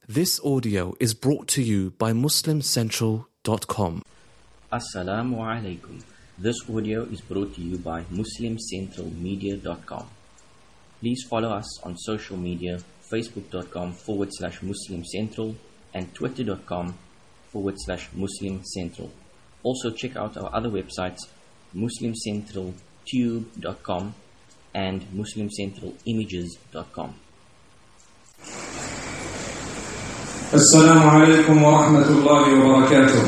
This audio is brought to you by MuslimCentral.com. Assalamu alaikum. This audio is brought to you by MuslimCentralMedia.com. Please follow us on social media, Facebook.com/MuslimCentral and Twitter.com/MuslimCentral. Also check out our other websites, MuslimCentralTube.com and MuslimCentralImages.com. السلام عليكم ورحمة الله وبركاته.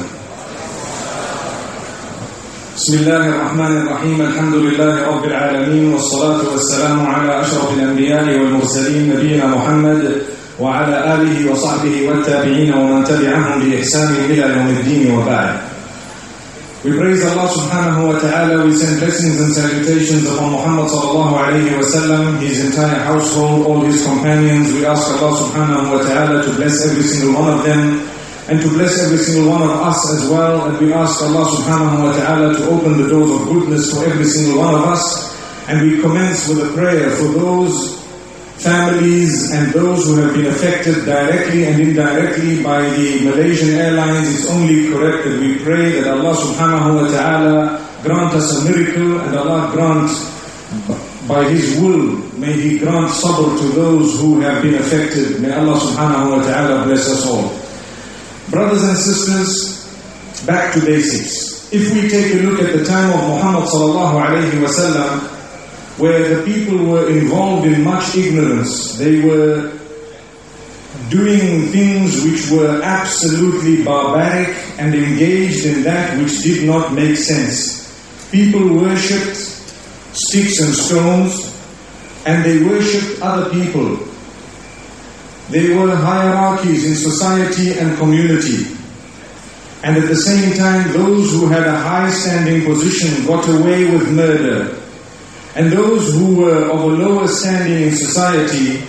بسم الله الرحمن الرحيم. الحمد لله رب العالمين، والصلاة والسلام على أشرف الأنبياء والمرسلين نبينا محمد وعلى آله وصحبه والتابعين ومن تبعهم بإحسان إلى يوم الدين وبعد. We praise Allah subhanahu wa ta'ala. We send blessings and salutations upon Muhammad sallallahu alayhi wa sallam, his entire household, all his companions. We ask Allah subhanahu wa ta'ala to bless every single one of them and to bless every single one of us as well. And we ask Allah subhanahu wa ta'ala to open the doors of goodness for every single one of us. And we commence with a prayer for those families and those who have been affected directly and indirectly by the Malaysian Airlines. It's only correct that we pray that Allah subhanahu wa ta'ala grant us a miracle, and Allah grant by His will, may He grant sabr to those who have been affected. May Allah subhanahu wa ta'ala bless us all. Brothers and sisters, back to basics. If we take a look at the time of Muhammad sallallahu alayhi wa sallam, where the people were involved in much ignorance, they were doing things which were absolutely barbaric and engaged in that which did not make sense. People worshipped sticks and stones, and they worshipped other people. There were hierarchies in society and community. And at the same time, those who had a high standing position got away with murder. And those who were of a lower standing in society,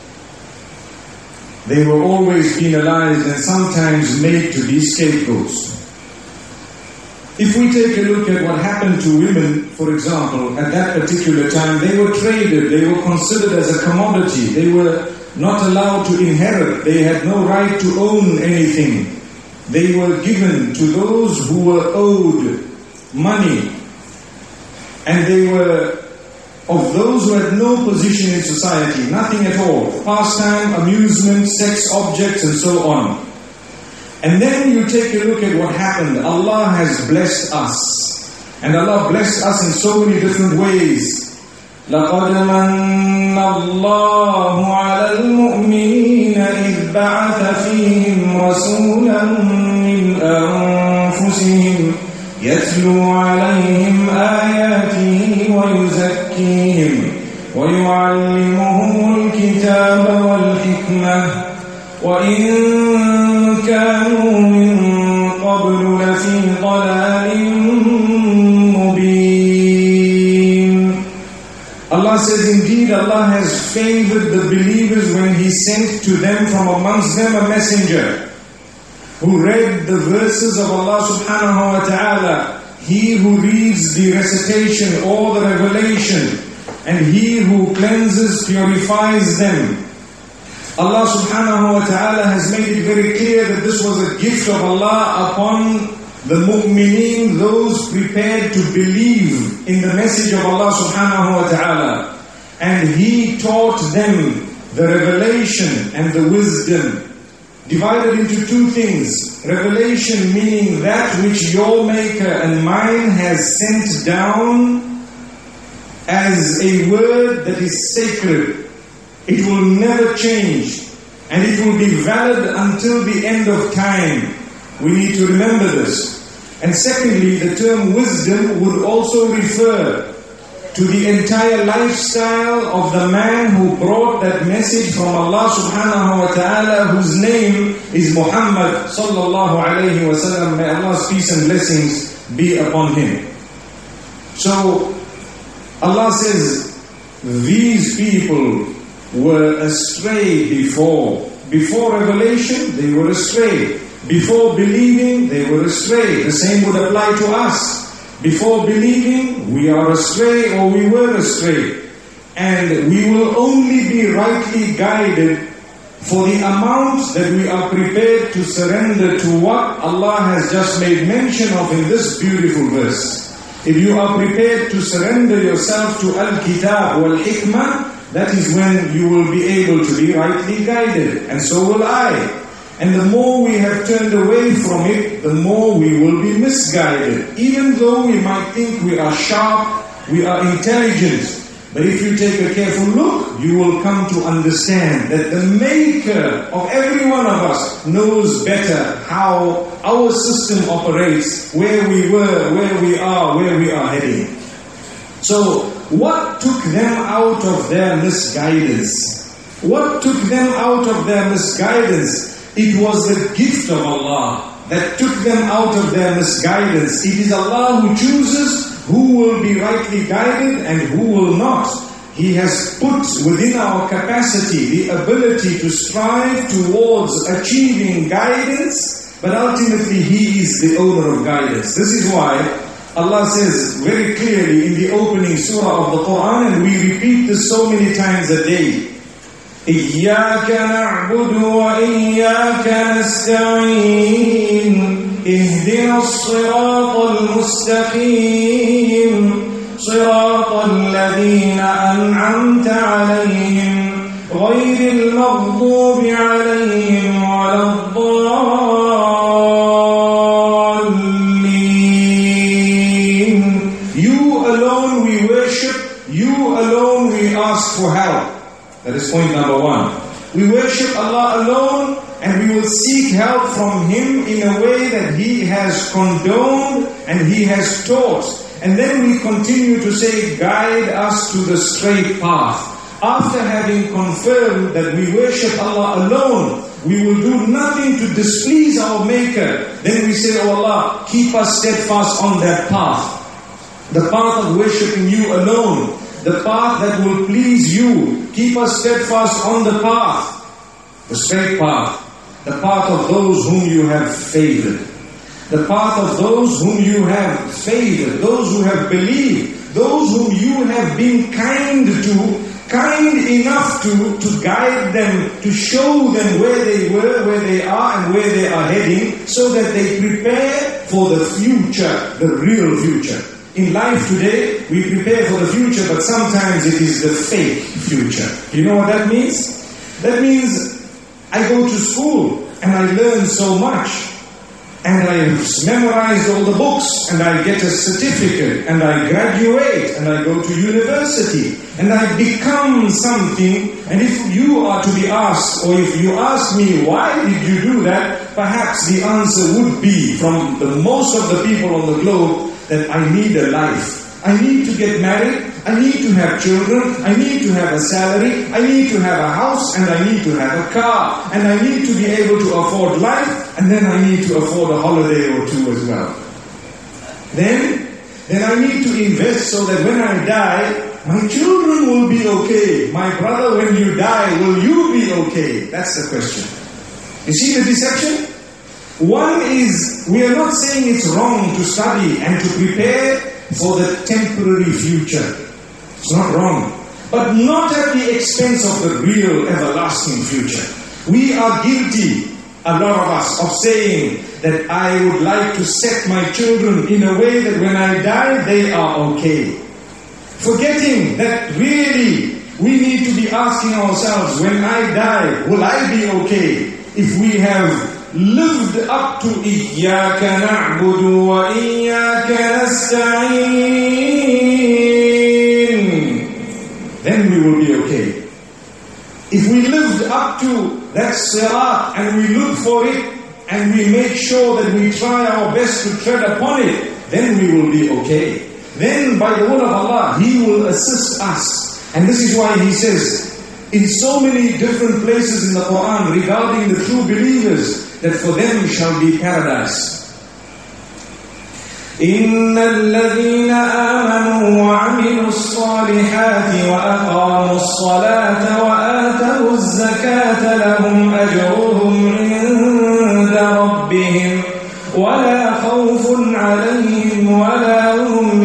they were always penalized and sometimes made to be scapegoats. If we take a look at what happened to women, for example, at that particular time, they were traded, they were considered as a commodity, they were not allowed to inherit, they had no right to own anything. They were given to those who were owed money, and they were of those who had no position in society, nothing at all, pastime, amusement, sex objects and so on. And then you take a look at what happened. Allah has blessed us, and Allah blessed us in so many different ways. لَقَدْ مَنَّ اللَّهُ عَلَى الْمُؤْمِنِينَ إِذْ بَعَثَ فِيهِمْ رَسُولًا مِّنْ أَنفُسِهِمْ يَتْلُو عَلَيْهِمْ آيَاتِهِ وَيُزَكِّيهِمْ وَيُعَلِّمُهُمُ الْكِتَابَ وَالْحِكْمَةَ وَإِن كَانُوا مِن قَبْلُ لَفِي ضَلَالٍ مُبِينٍ. Allah says, indeed Allah has favored the believers when He sent to them from amongst them a messenger who read the verses of Allah subhanahu wa ta'ala. He who reads the recitation or the revelation, and He who cleanses, purifies them. Allah subhanahu wa ta'ala has made it very clear that this was a gift of Allah upon the mu'mineen, those prepared to believe in the message of Allah subhanahu wa ta'ala. And He taught them the revelation and the wisdom, divided into two things. Revelation meaning that which your Maker and mine has sent down as a word that is sacred. It will never change, and it will be valid until the end of time. We need to remember this. And secondly, the term wisdom would also refer to the entire lifestyle of the man who brought that message from Allah subhanahu wa ta'ala, whose name is Muhammad sallallahu alayhi wa sallam. May Allah's peace and blessings be upon him. So Allah says, these people were astray before. Before revelation, they were astray. Before believing, they were astray. The same would apply to us. Before believing, we are astray or we were astray. And we will only be rightly guided for the amount that we are prepared to surrender to what Allah has just made mention of in this beautiful verse. If you are prepared to surrender yourself to Al-Kitab wal-Hikmah, that is when you will be able to be rightly guided, and so will I. And the more we have turned away from it, the more we will be misguided. Even though we might think we are sharp, we are intelligent, but if you take a careful look, you will come to understand that the Maker of every one of us knows better how our system operates, where we were, where we are heading. So, what took them out of their misguidance? What took them out of their misguidance? It was the gift of Allah that took them out of their misguidance. It is Allah who chooses who will be rightly guided and who will not. He has put within our capacity the ability to strive towards achieving guidance, but ultimately He is the owner of guidance. This is why Allah says very clearly in the opening surah of the Quran, and we repeat this so many times a day, إِيَّاكَ نَعْبُدُ وَإِيَّاكَ نَسْتَعِينُ اهدنا الصراط المستقيم صراط الذين أنعمت عليهم غير المغضوب عليهم ولا الضالين. You alone we worship, you alone we ask for help. That is point number one. We worship Allah alone, and we will seek help from Him in a way that He has condoned and He has taught. And then we continue to say, guide us to the straight path. After having confirmed that we worship Allah alone, we will do nothing to displease our Maker. Then we say, oh Allah, keep us steadfast on that path. The path of worshiping You alone. The path that will please You. Keep us steadfast on the path. The straight path. The path of those whom You have favored. The path of those whom You have favored. Those who have believed. Those whom You have been kind to. Kind enough to guide them, to show them where they were, where they are, and where they are heading, so that they prepare for the future, the real future. In life today, we prepare for the future, but sometimes it is the fake future. You know what that means? That means I go to school and I learn so much, and I memorize all the books, and I get a certificate, and I graduate, and I go to university, and I become something. And if you are to be asked, or if you ask me, why did you do that? Perhaps the answer would be, from the most of the people on the globe, that I need a life. I need to get married, I need to have children, I need to have a salary, I need to have a house, and I need to have a car, and I need to be able to afford life, and then I need to afford a holiday or two as well. Then I need to invest so that when I die, my children will be okay. My brother, when you die, will you be okay? That's the question. You see the deception? One is, we are not saying it's wrong to study and to prepare for the temporary future. It's not wrong. But not at the expense of the real everlasting future. We are guilty, a lot of us, of saying that I would like to set my children in a way that when I die, they are okay. Forgetting that really we need to be asking ourselves, when I die, will I be okay? If we have lived up to إِيَّاكَ نَعْبُدُ وَإِيَّاكَ نَسْتَعِينُ, then we will be okay. If we lived up to that sirat and we look for it and we make sure that we try our best to tread upon it, then we will be okay. Then by the will of Allah, He will assist us. And this is why He says in so many different places in the Quran regarding the true believers, that for them shall be paradise. إِنَّ الَّذِينَ آمَنُوا وَعَمِلُوا الصَّالِحَاتِ وَأَقَامُوا الصَّلَاةَ وَآتَوُا الزَّكَاةَ لَهُمْ أَجْرُهُمْ عِندَ رَبِّهِمْ وَلَا خَوْفٌ عَلَيْهِمْ وَلَا هُمْ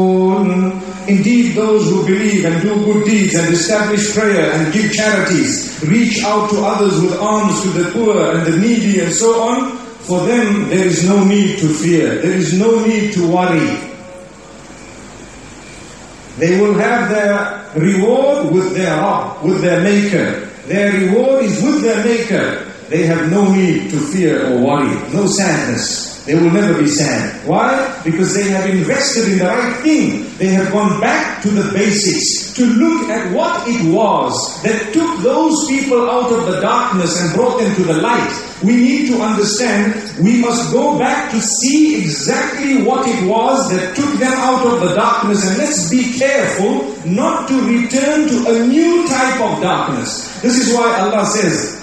يَحْزَنُونَ. Indeed, those who believe and do good deeds and establish prayer and give charities, reach out to others with alms to the poor and the needy and so on, for them there is no need to fear, there is no need to worry. They will have their reward with their Rabb, with their Maker. Their reward is with their Maker. They have no need to fear or worry, no sadness. They will never be sad. Why? Because they have invested in the right thing. They have gone back to the basics, to look at what it was that took those people out of the darkness and brought them to the light. We need to understand, we must go back to see exactly what it was that took them out of the darkness, and let's be careful not to return to a new type of darkness. This is why Allah says,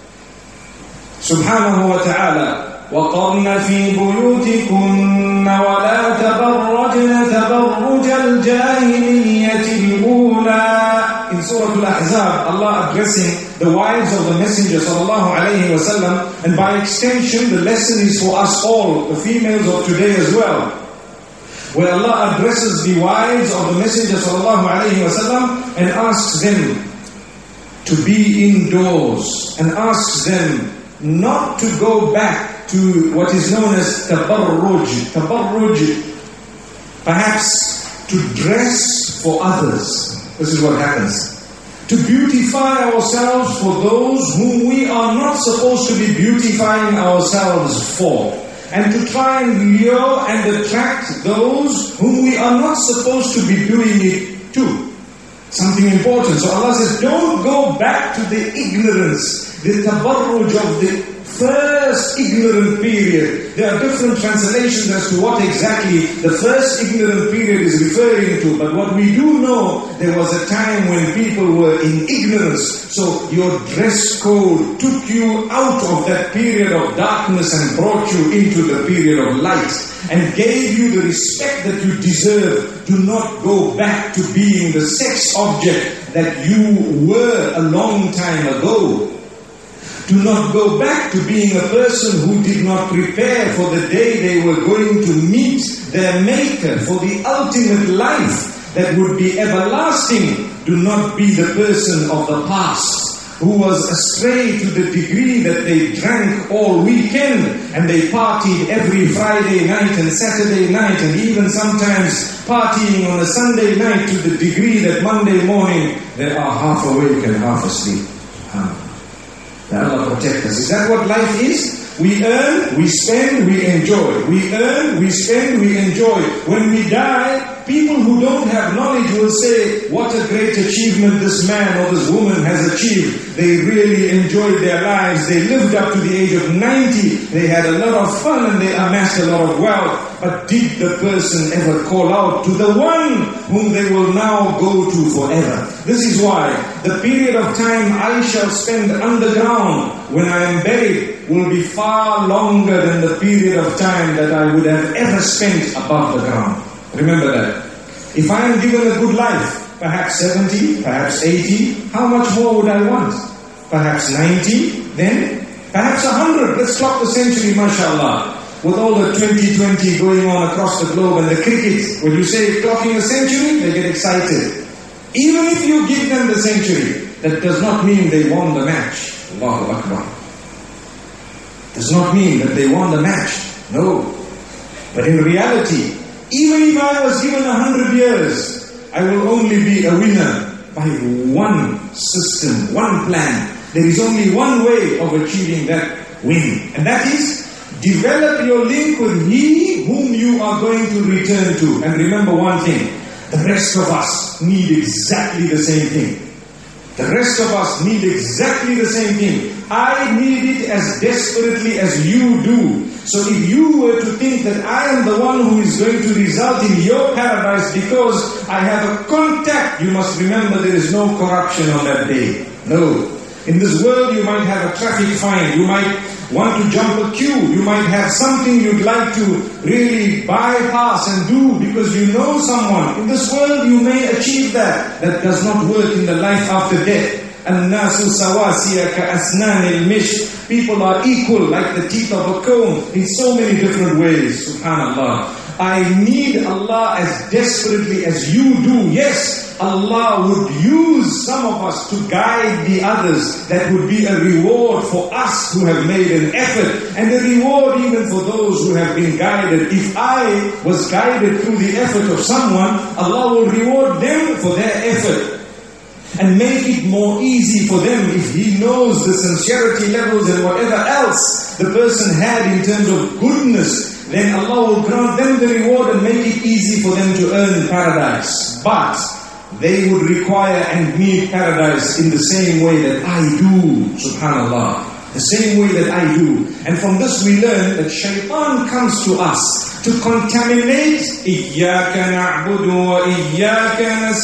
Subhanahu wa ta'ala, وَقَرْنَ فِي بُيُوتِكُنَّ وَلَا تَبَرَّجْنَ تَبَرُّجَ الْجَاهِلِيَّةِ الْأُولَى. In Surah Al-Ahzab, Allah addressing the wives of the Messenger sallallahu alayhi wa sallam, and by extension the lesson is for us all, the females of today as well, where Allah addresses the wives of the Messenger sallallahu alayhi wa sallam and asks them to be indoors, and asks them not to go back to what is known as tabarruj. Tabarruj, perhaps to dress for others. This is what happens. To beautify ourselves for those whom we are not supposed to be beautifying ourselves for. And to try and lure and attract those whom we are not supposed to be doing it to. Something important. So Allah says, don't go back to the ignorance, the tabarruj of the first ignorant period. There are different translations as to what exactly the first ignorant period is referring to. But what we do know, there was a time when people were in ignorance. So your dress code took you out of that period of darkness and brought you into the period of light, and gave you the respect that you deserve. Do not go back to being the sex object that you were a long time ago. Do not go back to being a person who did not prepare for the day they were going to meet their Maker, for the ultimate life that would be everlasting. Do not be the person of the past who was astray to the degree that they drank all weekend and they partied every Friday night and Saturday night, and even sometimes partying on a Sunday night to the degree that Monday morning they are half awake and half asleep. May Allah protect us. Is that what life is? We earn, we spend, we enjoy. We earn, we spend, we enjoy. When we die, people who don't have knowledge will say, what a great achievement this man or this woman has achieved. They really enjoyed their lives. They lived up to the age of 90. They had a lot of fun and they amassed a lot of wealth. But did the person ever call out to the one whom they will now go to forever? This is why the period of time I shall spend underground when I am buried will be far longer than the period of time that I would have ever spent above the ground. Remember that. If I am given a good life, perhaps 70, perhaps 80, how much more would I want? Perhaps 90, then perhaps 100. Let's clock the century, mashallah. With all the 2020 going on across the globe and the cricket, when you say clocking a century, they get excited. Even if you give them the century, that does not mean they won the match. Allahu Akbar. Does not mean that they won the match. No. But in reality, even if I was given 100 years, I will only be a winner by one system, one plan. There is only one way of achieving that win. And that is, develop your link with He whom you are going to return to. And remember one thing, the rest of us need exactly the same thing. The rest of us need exactly the same thing. I need it as desperately as you do. So if you were to think that I am the one who is going to result in your paradise because I have a contact, you must remember there is no corruption on that day. No. In this world you might have a traffic fine, you might want to jump a queue, you might have something you'd like to really bypass and do because you know someone. In this world you may achieve that. That does not work in the life after death. الناس سواسية كأسنان المشط. People are equal like the teeth of a comb in so many different ways. Subhanallah. I need Allah as desperately as you do. Yes, Allah would use some of us to guide the others. That would be a reward for us who have made an effort, and a reward even for those who have been guided. If I was guided through the effort of someone, Allah will reward them for their effort and make it more easy for them if He knows the sincerity levels and whatever else the person had in terms of goodness. Then Allah will grant them the reward and make it easy for them to earn paradise. But they would require and need paradise in the same way that I do, subhanallah. The same way that I do. And from this we learn that shaitan comes to us to contaminate. إِيَّاكَ نَعْبُدُ وَإِيَّاكَ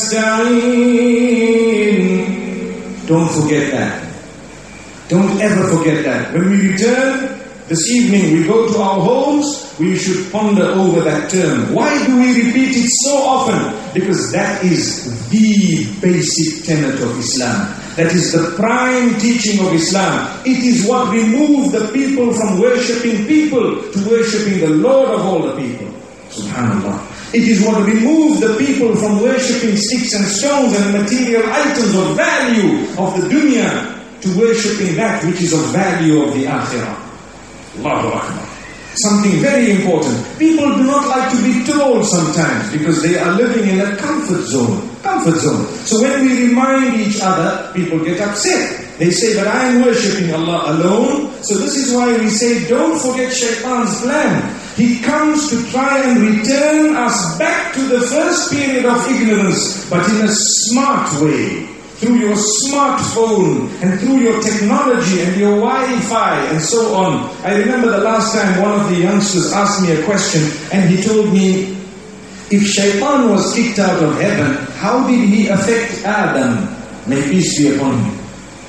نَسْتَعِينُ. Don't forget that. Don't ever forget that. When we return this evening, we go to our homes, we should ponder over that term. Why do we repeat it so often? Because that is the basic tenet of Islam. That is the prime teaching of Islam. It is what removed the people from worshipping people to worshipping the Lord of all the people. Subhanallah. It is what removed the people from worshipping sticks and stones and material items of value of the dunya to worshipping that which is of value of the akhirah. Allahu Akbar. Something very important. People do not like to be told sometimes because they are living in a comfort zone. Comfort zone. So when we remind each other, people get upset. They say that I am worshipping Allah alone. So this is why we say don't forget shaitan's plan. He comes to try and return us back to the first period of ignorance, but in a smart way. Through your smartphone and through your technology and your Wi-Fi and so on. I remember the last time one of the youngsters asked me a question and he told me, if shaitan was kicked out of heaven, how did he affect Adam? May peace be upon him.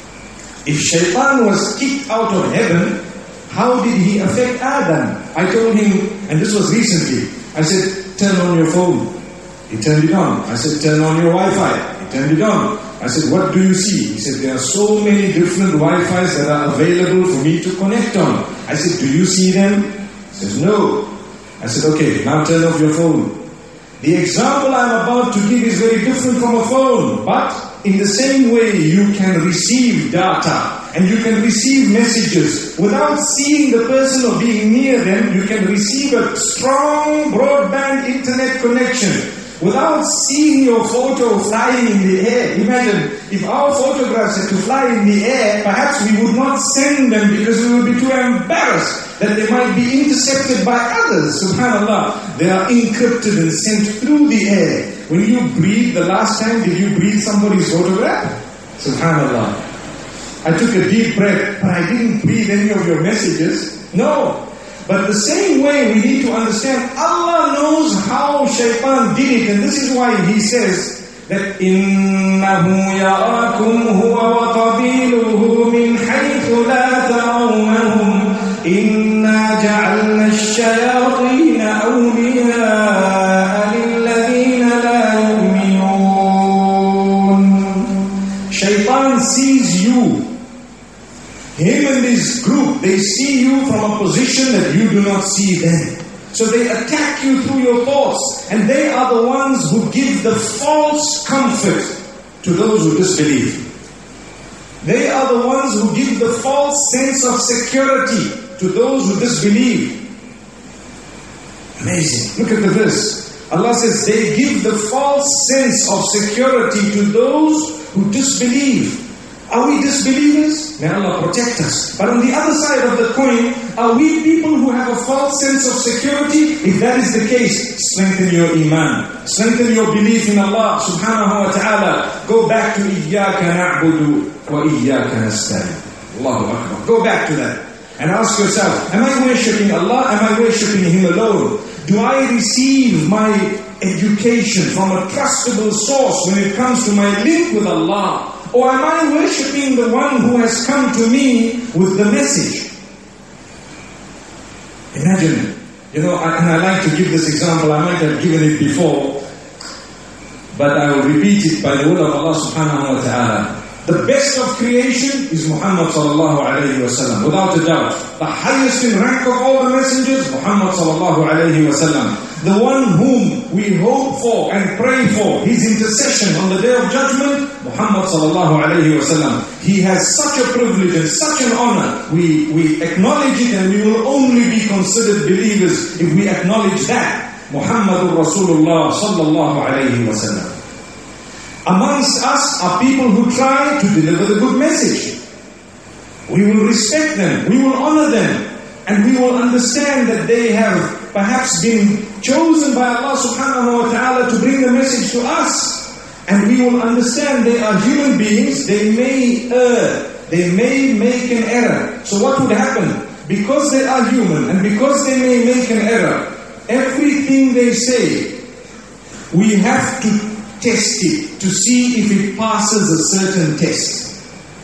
If shaitan was kicked out of heaven, how did he affect Adam? I told him, and this was recently, I said, turn on your phone. He turned it on. I said, turn on your Wi-Fi. He turned it on. I said, what do you see? He said, there are so many different Wi-Fis that are available for me to connect on. I said, do you see them? He says, no. I said, okay, now turn off your phone. The example I'm about to give is very different from a phone, but in the same way you can receive data and you can receive messages without seeing the person or being near them. You can receive a strong broadband internet connection without seeing your photo flying in the air. Imagine, if our photographs had to fly in the air, perhaps we would not send them because we would be too embarrassed that they might be intercepted by others. Subhanallah, they are encrypted and sent through the air. When you breathe, the last time, did you breathe somebody's photograph? Subhanallah. I took a deep breath, but I didn't breathe any of your messages. No. But the same way we need to understand, Allah knows how shaitan did it, and this is why He says that إِنَّهُ يَرَاكُمْ هُوَ وَقَبِيلُهُ مِنْ حَيْثُ لَا تَرَوْنَهُمْ إِنَّا جَعَلْنَا الشَّيَاطِينَ أَوْلِيَاءَ لِلَّذِينَ لَا يُؤْمِنُونَ. Shaitan sees you. Him and his group, they see you from a position that you do not see them. So they attack you through your thoughts, and they are the ones who give the false comfort to those who disbelieve. They are the ones who give the false sense of security to those who disbelieve. Amazing. Look at the verse. Allah says they give the false sense of security to those who disbelieve. Are we disbelievers? May Allah protect us. But on the other side of the coin, are we people who have a false sense of security? If that is the case, strengthen your iman. Strengthen your belief in Allah subhanahu wa ta'ala. Go back to إِيَّاكَ نَعْبُدُ وَإِيَّاكَ نَسْتَعِينُ. Allahu Akbar. Go back to that. And ask yourself, am I worshipping Allah? Am I worshipping Him alone? Do I receive my education from a trustable source when it comes to my link with Allah? Or am I worshipping the one who has come to me with the message? Imagine, and I like to give this example. I might have given it before, but I will repeat it by the will of Allah subhanahu wa ta'ala. The best of creation is Muhammad sallallahu alayhi wa sallam, without a doubt. The highest in rank of all the messengers, Muhammad sallallahu alayhi wa sallam. The one whom we hope for and pray for his intercession on the day of judgment, Muhammad sallallahu alayhi wa sallam. He has such a privilege and such an honor. We acknowledge it, and we will only be considered believers if we acknowledge that. Muhammadur Rasulullah sallallahu alayhi wa sallam. Amongst us are people who try to deliver the good message. We will respect them, we will honor them, and we will understand that they have perhaps been chosen by Allah subhanahu wa ta'ala to bring the message to us. And we will understand they are human beings, they may err, they may make an error. So what would happen? Because they are human and because they may make an error, everything they say, we have to test it to see if it passes a certain test.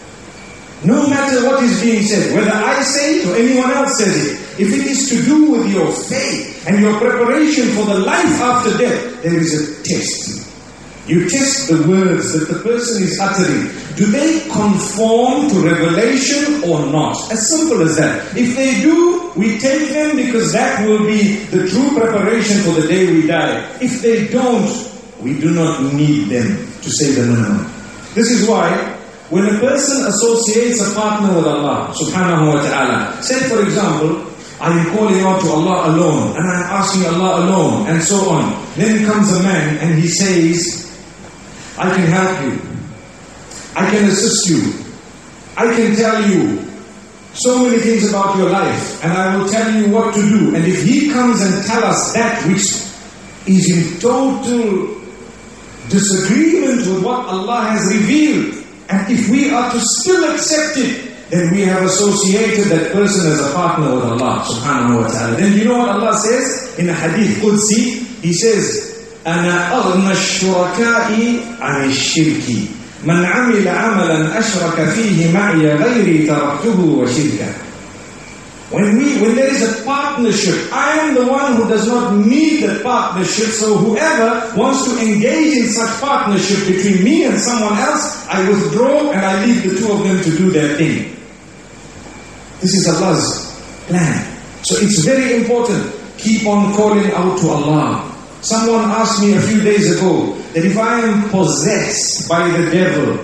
No matter what is being said, whether I say it or anyone else says it, if it is to do with your faith and your preparation for the life after death, there is a test. You test the words that the person is uttering. Do they conform to revelation or not? As simple as that. If they do, we take them because that will be the true preparation for the day we die. If they don't, we do not need them, to say the minimum. This is why when a person associates a partner with Allah subhanahu wa ta'ala, say for example, I am calling out to Allah alone and I am asking Allah alone and so on. Then comes a man and he says, I can help you, I can assist you, I can tell you so many things about your life and I will tell you what to do. And if he comes and tells us that which is in total disagreement with what Allah has revealed, and if we are to still accept it, then we have associated that person as a partner with Allah subhanahu wa ta'ala. Then you know what Allah says in a hadith Qudsi? He says, أَنَا أَغْنَى الشُّرَكَاءِ عَنِ الشِّرْكِ مَنْ عَمِلَ عَمَلًا أَشْرَكَ فِيهِ مَعِيَ غَيْرِي تَرَكْتُهُ وَشِرْكَهُ. When there is a partnership, I am the one who does not need that partnership. So whoever wants to engage in such partnership between me and someone else, I withdraw and I leave the two of them to do their thing. This is Allah's plan. So it's very important. Keep on calling out to Allah. Someone asked me a few days ago that if I am possessed by the devil,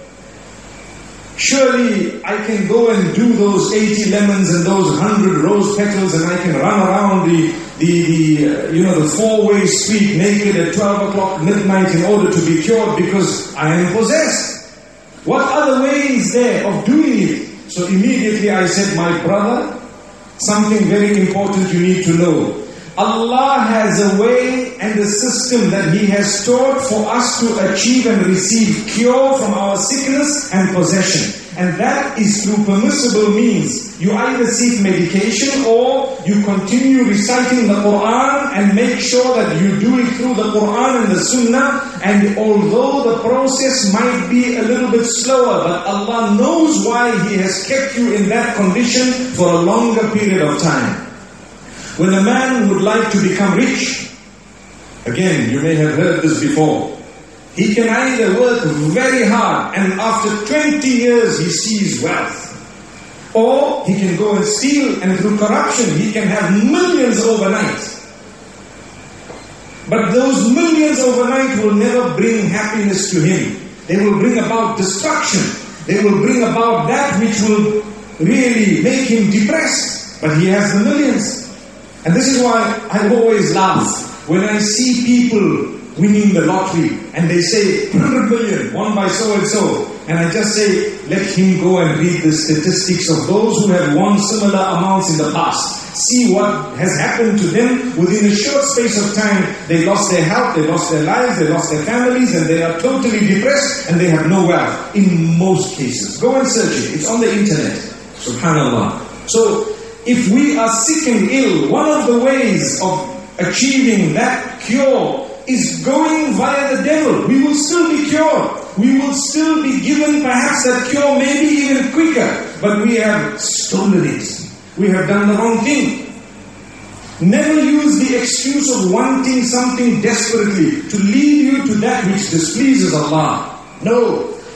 surely I can go and do those 80 lemons and those 100 rose petals and I can run around the four-way street naked at 12 o'clock midnight in order to be cured because I am possessed. What other way is there of doing it? So immediately I said, my brother, something very important you need to know. Allah has a way and a system that He has taught for us to achieve and receive cure from our sickness and possession. And that is through permissible means. You either seek medication or you continue reciting the Quran and make sure that you do it through the Quran and the Sunnah. And although the process might be a little bit slower, but Allah knows why He has kept you in that condition for a longer period of time. When a man would like to become rich, again, you may have heard this before, he can either work very hard and after 20 years he sees wealth. Or he can go and steal and through corruption he can have millions overnight. But those millions overnight will never bring happiness to him. They will bring about destruction. They will bring about that which will really make him depressed. But he has the millions. And this is why I always laugh when I see people winning the lottery and they say 100 million won by so and so, and I just say let him go and read the statistics of those who have won similar amounts in the past. See what has happened to them within a short space of time. They lost their health, they lost their lives, they lost their families, and they are totally depressed and they have no wealth in most cases. Go and search it, it's on the internet. Subhanallah. So if we are sick and ill, one of the ways of achieving that cure is going via the devil. We will still be cured. We will still be given perhaps that cure, maybe even quicker. But we have stolen it. We have done the wrong thing. Never use the excuse of wanting something desperately to lead you to that which displeases Allah. No.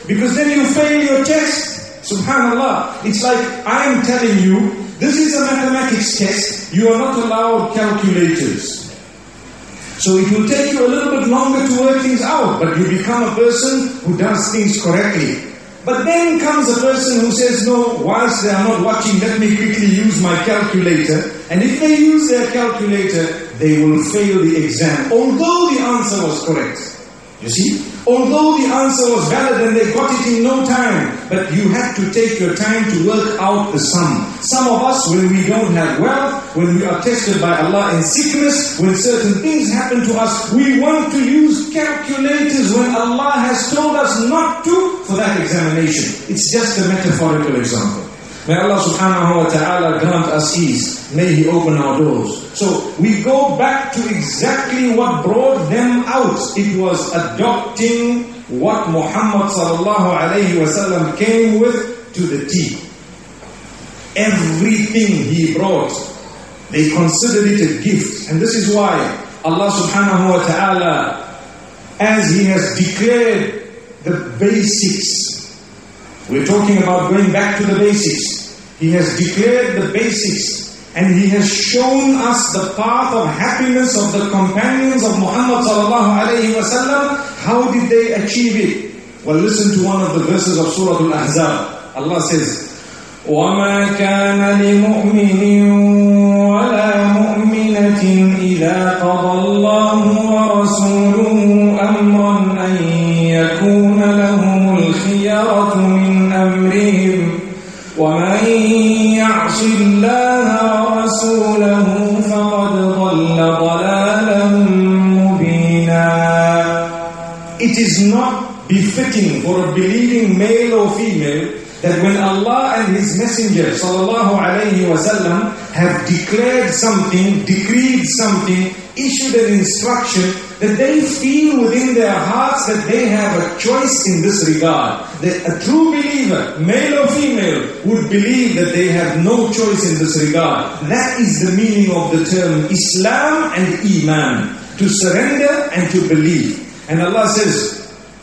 because then you fail your test. Subhanallah. It's like I am telling you, this is a mathematics test. You are not allowed calculators. So it will take you a little bit longer to work things out, but you become a person who does things correctly. But then comes a person who says, no, whilst they are not watching, let me quickly use my calculator. And if they use their calculator, they will fail the exam, although the answer was correct. You see? Although the answer was valid and they got it in no time, but you had to take your time to work out the sum. Some of us, when we don't have wealth, when we are tested by Allah in sickness, when certain things happen to us, we want to use calculators when Allah has told us not to for that examination. It's just a metaphorical example. May Allah subhanahu wa ta'ala grant us ease. May He open our doors. So we go back to exactly what brought them out. It was adopting what Muhammad sallallahu alayhi wa sallam came with to the T. Everything He brought, they considered it a gift. And this is why Allah subhanahu wa ta'ala, as He has declared the basics, we're talking about going back to the basics. He has declared the basics and He has shown us the path of happiness of the companions of Muhammad sallallahu alayhi wa sallam. How did they achieve it? Well, listen to one of the verses of Surah Al-Ahzab. Allah says, وَمَا كَانَ لِمُؤْمِنٍ وَلَا مُؤْمِنَةٍ إِذَا قَضَى اللَّهُ وَرَسُولُهُ أَمْرًا أَن يَكُونَ لَهُمُ الْخِيَرَةُ مِنْ أَمْرِهِمْ وَمَنْ يَعْصِ اللَّهَ وَرَسُولَهُ فَقَدْ ضَلَّ ضَلَالًا مُبِينًا. It is not befitting for a believing male or female that when Allah and His Messenger sallallahu alayhi wa sallam have declared something, decreed something, issued an instruction, that they feel within their hearts that they have a choice in this regard. That a true believer, male or female, would believe that they have no choice in this regard. That is the meaning of the term Islam and Iman. To surrender and to believe. And Allah says,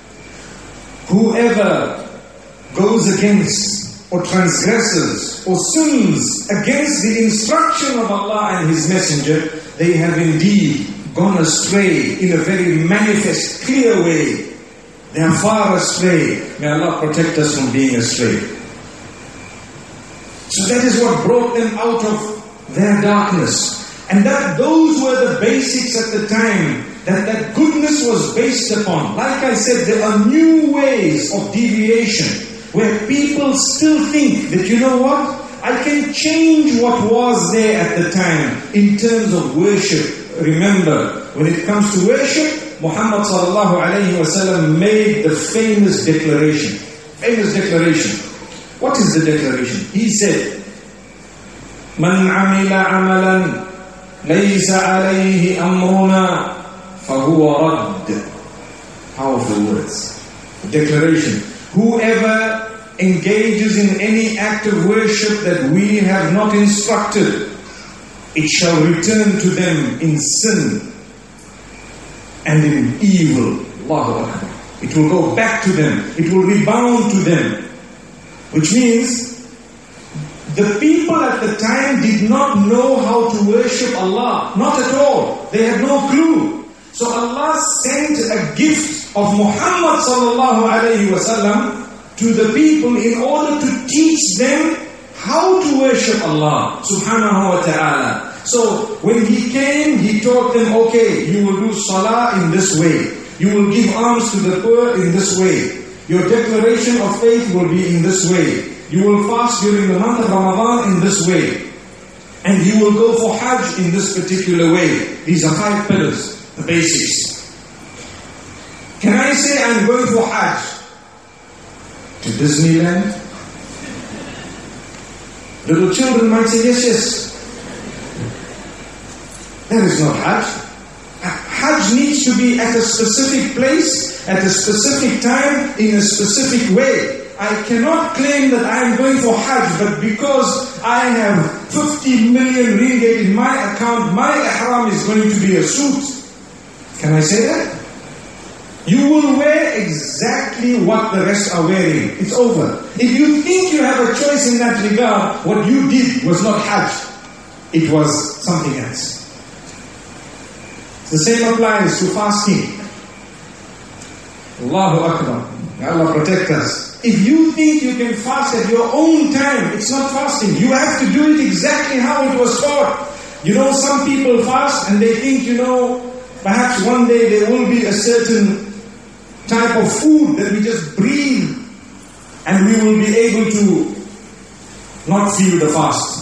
whoever goes against or transgresses or sins against the instruction of Allah and His Messenger, they have indeed gone astray in a very manifest, clear way. They are far astray. May Allah protect us from being astray. So that is what brought them out of their darkness. And that those were the basics at the time that goodness was based upon. Like I said, there are new ways of deviation where people still think that, you know what, I can change what was there at the time in terms of worship. Remember, when it comes to worship, Muhammad sallallahu alayhi wa sallam made the famous declaration. Famous declaration. What is the declaration? He said, مَنْ عَمِلَ عَمَلًا لَيْسَ عَلَيْهِ أَمْرُنَا فَهُوَ رَدٌّ. Powerful words. Declaration. Whoever engages in any act of worship that we have not instructed, it shall return to them in sin and in evil. Allahu Akbar. It will go back to them. It will rebound to them. Which means the people at the time did not know how to worship Allah. Not at all. They had no clue. So Allah sent a gift of Muhammad sallallahu alayhi wa sallam to the people in order to teach them how to worship Allah subhanahu wa ta'ala. So when He came, He taught them, okay, you will do salah in this way. You will give alms to the poor in this way. Your declaration of faith will be in this way. You will fast during the month of Ramadan in this way. And you will go for Hajj in this particular way. These are 5 pillars, the basics. Can I say I'm going for Hajj? To Disneyland? Little children might say, yes, yes. That is not Hajj. Hajj needs to be at a specific place, at a specific time, in a specific way. I cannot claim that I am going for Hajj, but because I have 50 million ringgit in my account, my ihram is going to be a suit. Can I say that? You will wear exactly what the rest are wearing. It's over. If you think you have a choice in that regard, what you did was not Hajj. It was something else. The same applies to fasting. Allahu Akbar. May Allah protect us. If you think you can fast at your own time, it's not fasting. You have to do it exactly how it was taught. Some people fast and they think, perhaps one day there will be a certain type of food that we just breathe and we will be able to not feel the fast.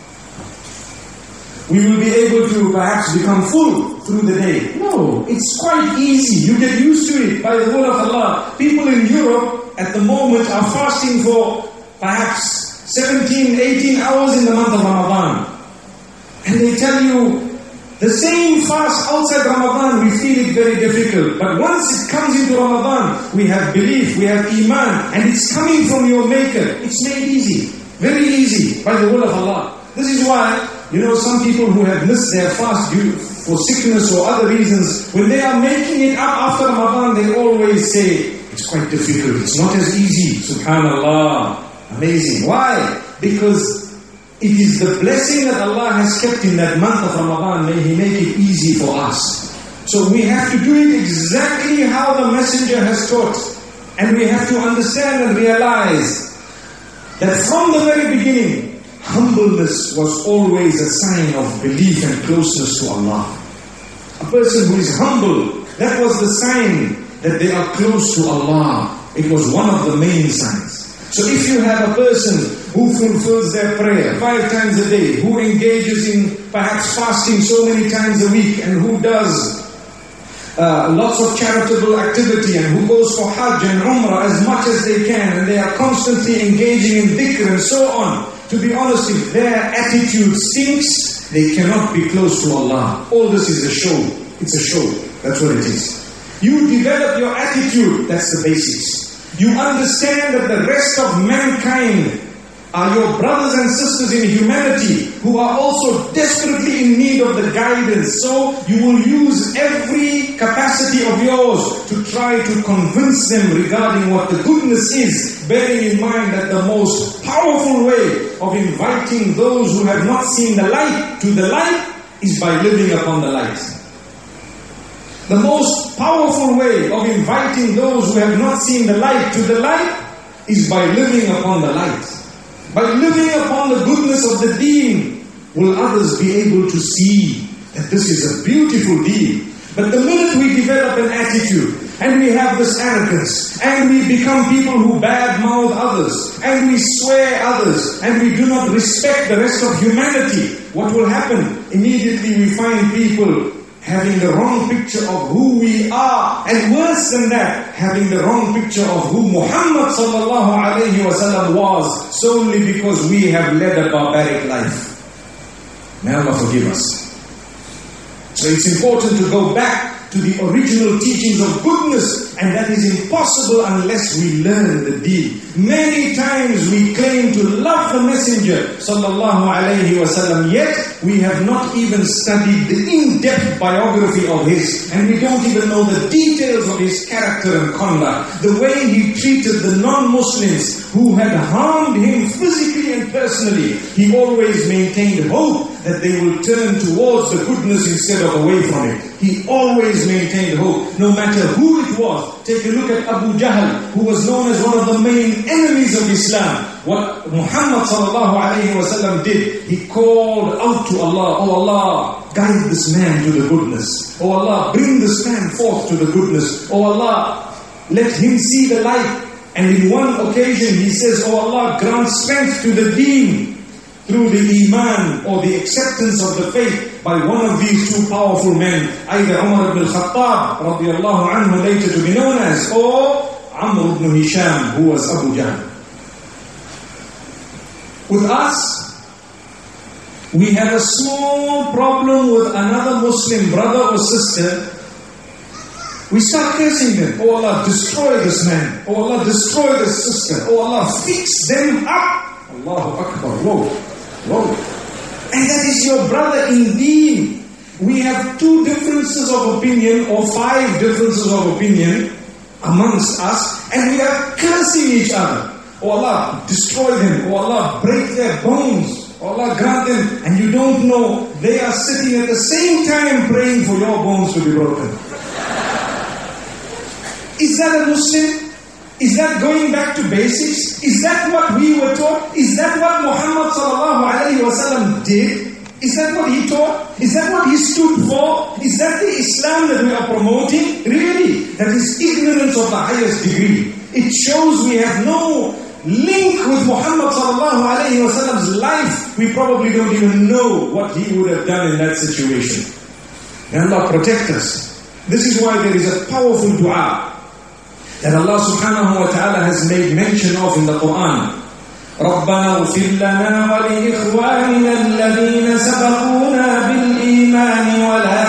We will be able to perhaps become full through the day. No, it's quite easy. You get used to it by the will of Allah. People in Europe at the moment are fasting for perhaps 17, 18 hours in the month of Ramadan. And they tell you, the same fast outside Ramadan, we feel it very difficult. But once it comes into Ramadan, we have belief, we have iman, and it's coming from your maker. It's made easy, very easy, by the will of Allah. This is why, some people who have missed their fast due for sickness or other reasons, when they are making it up after Ramadan, they always say, it's quite difficult, it's not as easy. Subhanallah, amazing. Why? Because it is the blessing that Allah has kept in that month of Ramadan. May He make it easy for us. So we have to do it exactly how the Messenger has taught. And we have to understand and realize that from the very beginning, humbleness was always a sign of belief and closeness to Allah. A person who is humble, that was the sign that they are close to Allah. It was one of the main signs. So if you have a person who fulfills their prayer 5 times a day, who engages in perhaps fasting so many times a week, and who does lots of charitable activity, and who goes for Hajj and Umrah as much as they can, and they are constantly engaging in dhikr and so on, to be honest, if their attitude stinks, they cannot be close to Allah. All this is a show. It's a show. That's what it is. You develop your attitude, that's the basics. You understand that the rest of mankind are your brothers and sisters in humanity who are also desperately in need of the guidance. So you will use every capacity of yours to try to convince them regarding what the goodness is, bearing in mind that the most powerful way of inviting those who have not seen the light to the light is by living upon the light. The most powerful way of inviting those who have not seen the light to the light is by living upon the light. By living upon the goodness of the deen, will others be able to see that this is a beautiful deen. But the minute we develop an attitude, and we have this arrogance, and we become people who badmouth others, and we swear others, and we do not respect the rest of humanity, what will happen? Immediately we find people having the wrong picture of who we are, and worse than that, having the wrong picture of who Muhammad sallallahu alayhi wa sallam was, solely because we have led a barbaric life. May Allah forgive us. So it's important to go back to the original teachings of goodness, and that is impossible unless we learn the deen. Many times we claim to love the Messenger sallallahu alayhi wa sallam, yet we have not even studied the in-depth biography of his, and we don't even know the details of his character and conduct, the way he treated the non-Muslims who had harmed him physically and personally. He always maintained hope that they will turn towards the goodness instead of away from it. He always maintained hope, no matter who it was. Take a look at Abu Jahl, who was known as one of the main enemies of Islam. What Muhammad sallallahu alayhi wa sallam did, he called out to Allah, "Oh Allah, guide this man to the goodness. Oh Allah, bring this man forth to the goodness. Oh Allah, let him see the light." And in one occasion he says, "Oh Allah, grant strength to the deen through the iman or the acceptance of the faith by one of these two powerful men, either Umar ibn al-Khattab radiyallahu anhu, later to be known as, or Amr ibn Hisham, who was Abu Jahl." With us, we have a small problem with another Muslim brother or sister. We start cursing them. "Oh Allah, destroy this man. Oh Allah, destroy this sister. Oh Allah, fix them up." Allahu Akbar. Whoa. Whoa. And that is your brother in deen. we have 2 differences of opinion or 5 differences of opinion amongst us, and we are cursing each other. Oh Allah, destroy them. Oh Allah, break their bones. Oh Allah, grant them. And you don't know, they are sitting at the same time praying for your bones to be broken. Is that a Muslim? Is that going back to basics? Is that what we were taught? Is that what Muhammad sallallahu alayhi wa sallam did? Is that what he taught? Is that what he stood for? Is that the Islam that we are promoting? Really? That is ignorance of the highest degree. It shows we have no link with Muhammad sallallahu alayhi wa sallam's life. We probably don't even know what he would have done in that situation. May Allah protect us. This is why there is a powerful dua that Allah subhanahu wa ta'ala has made mention of in the Quran. رَبَّنَا اغْفِرْ لَنَا وَلِإِخْوَانِنَا الَّذِينَ سَبَقُونَا بِالْإِيمَانِ وَلَا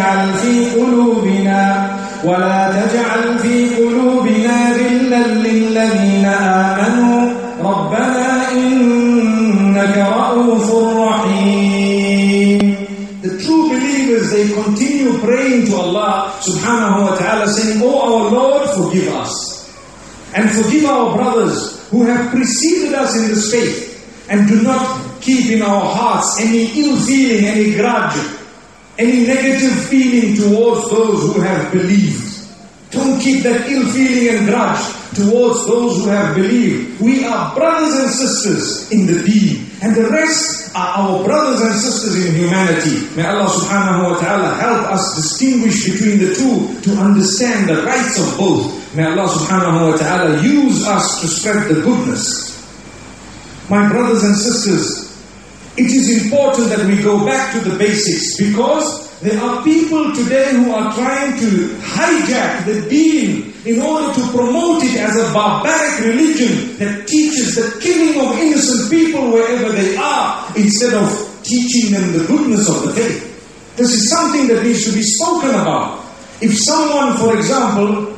تَجْعَلْ فِي قُلُوبِنَا غِلًّا لِلَّذِينَ آمَنُوا رَبَّنَا إِنَّكَ رَءُوفٌ رَحِيمٌ. The true believers, they continue praying to Allah subhanahu wa ta'ala, saying, "Oh our Lord, forgive us. And forgive our brothers who have preceded us in this faith, and do not keep in our hearts any ill feeling, any grudge, any negative feeling towards those who have believed. Don't keep that ill feeling and grudge towards those who have believed. We are brothers and sisters in the deen, and the rest are our brothers and sisters in humanity. May Allah subhanahu wa ta'ala help us distinguish between the two, to understand the rights of both. May Allah subhanahu wa ta'ala use us to spread the goodness. My brothers and sisters, it is important that we go back to the basics, because there are people today who are trying to hijack the deen in order to promote it as a barbaric religion that teaches the killing of innocent people wherever they are, instead of teaching them the goodness of the faith. This is something that needs to be spoken about. If someone, for example,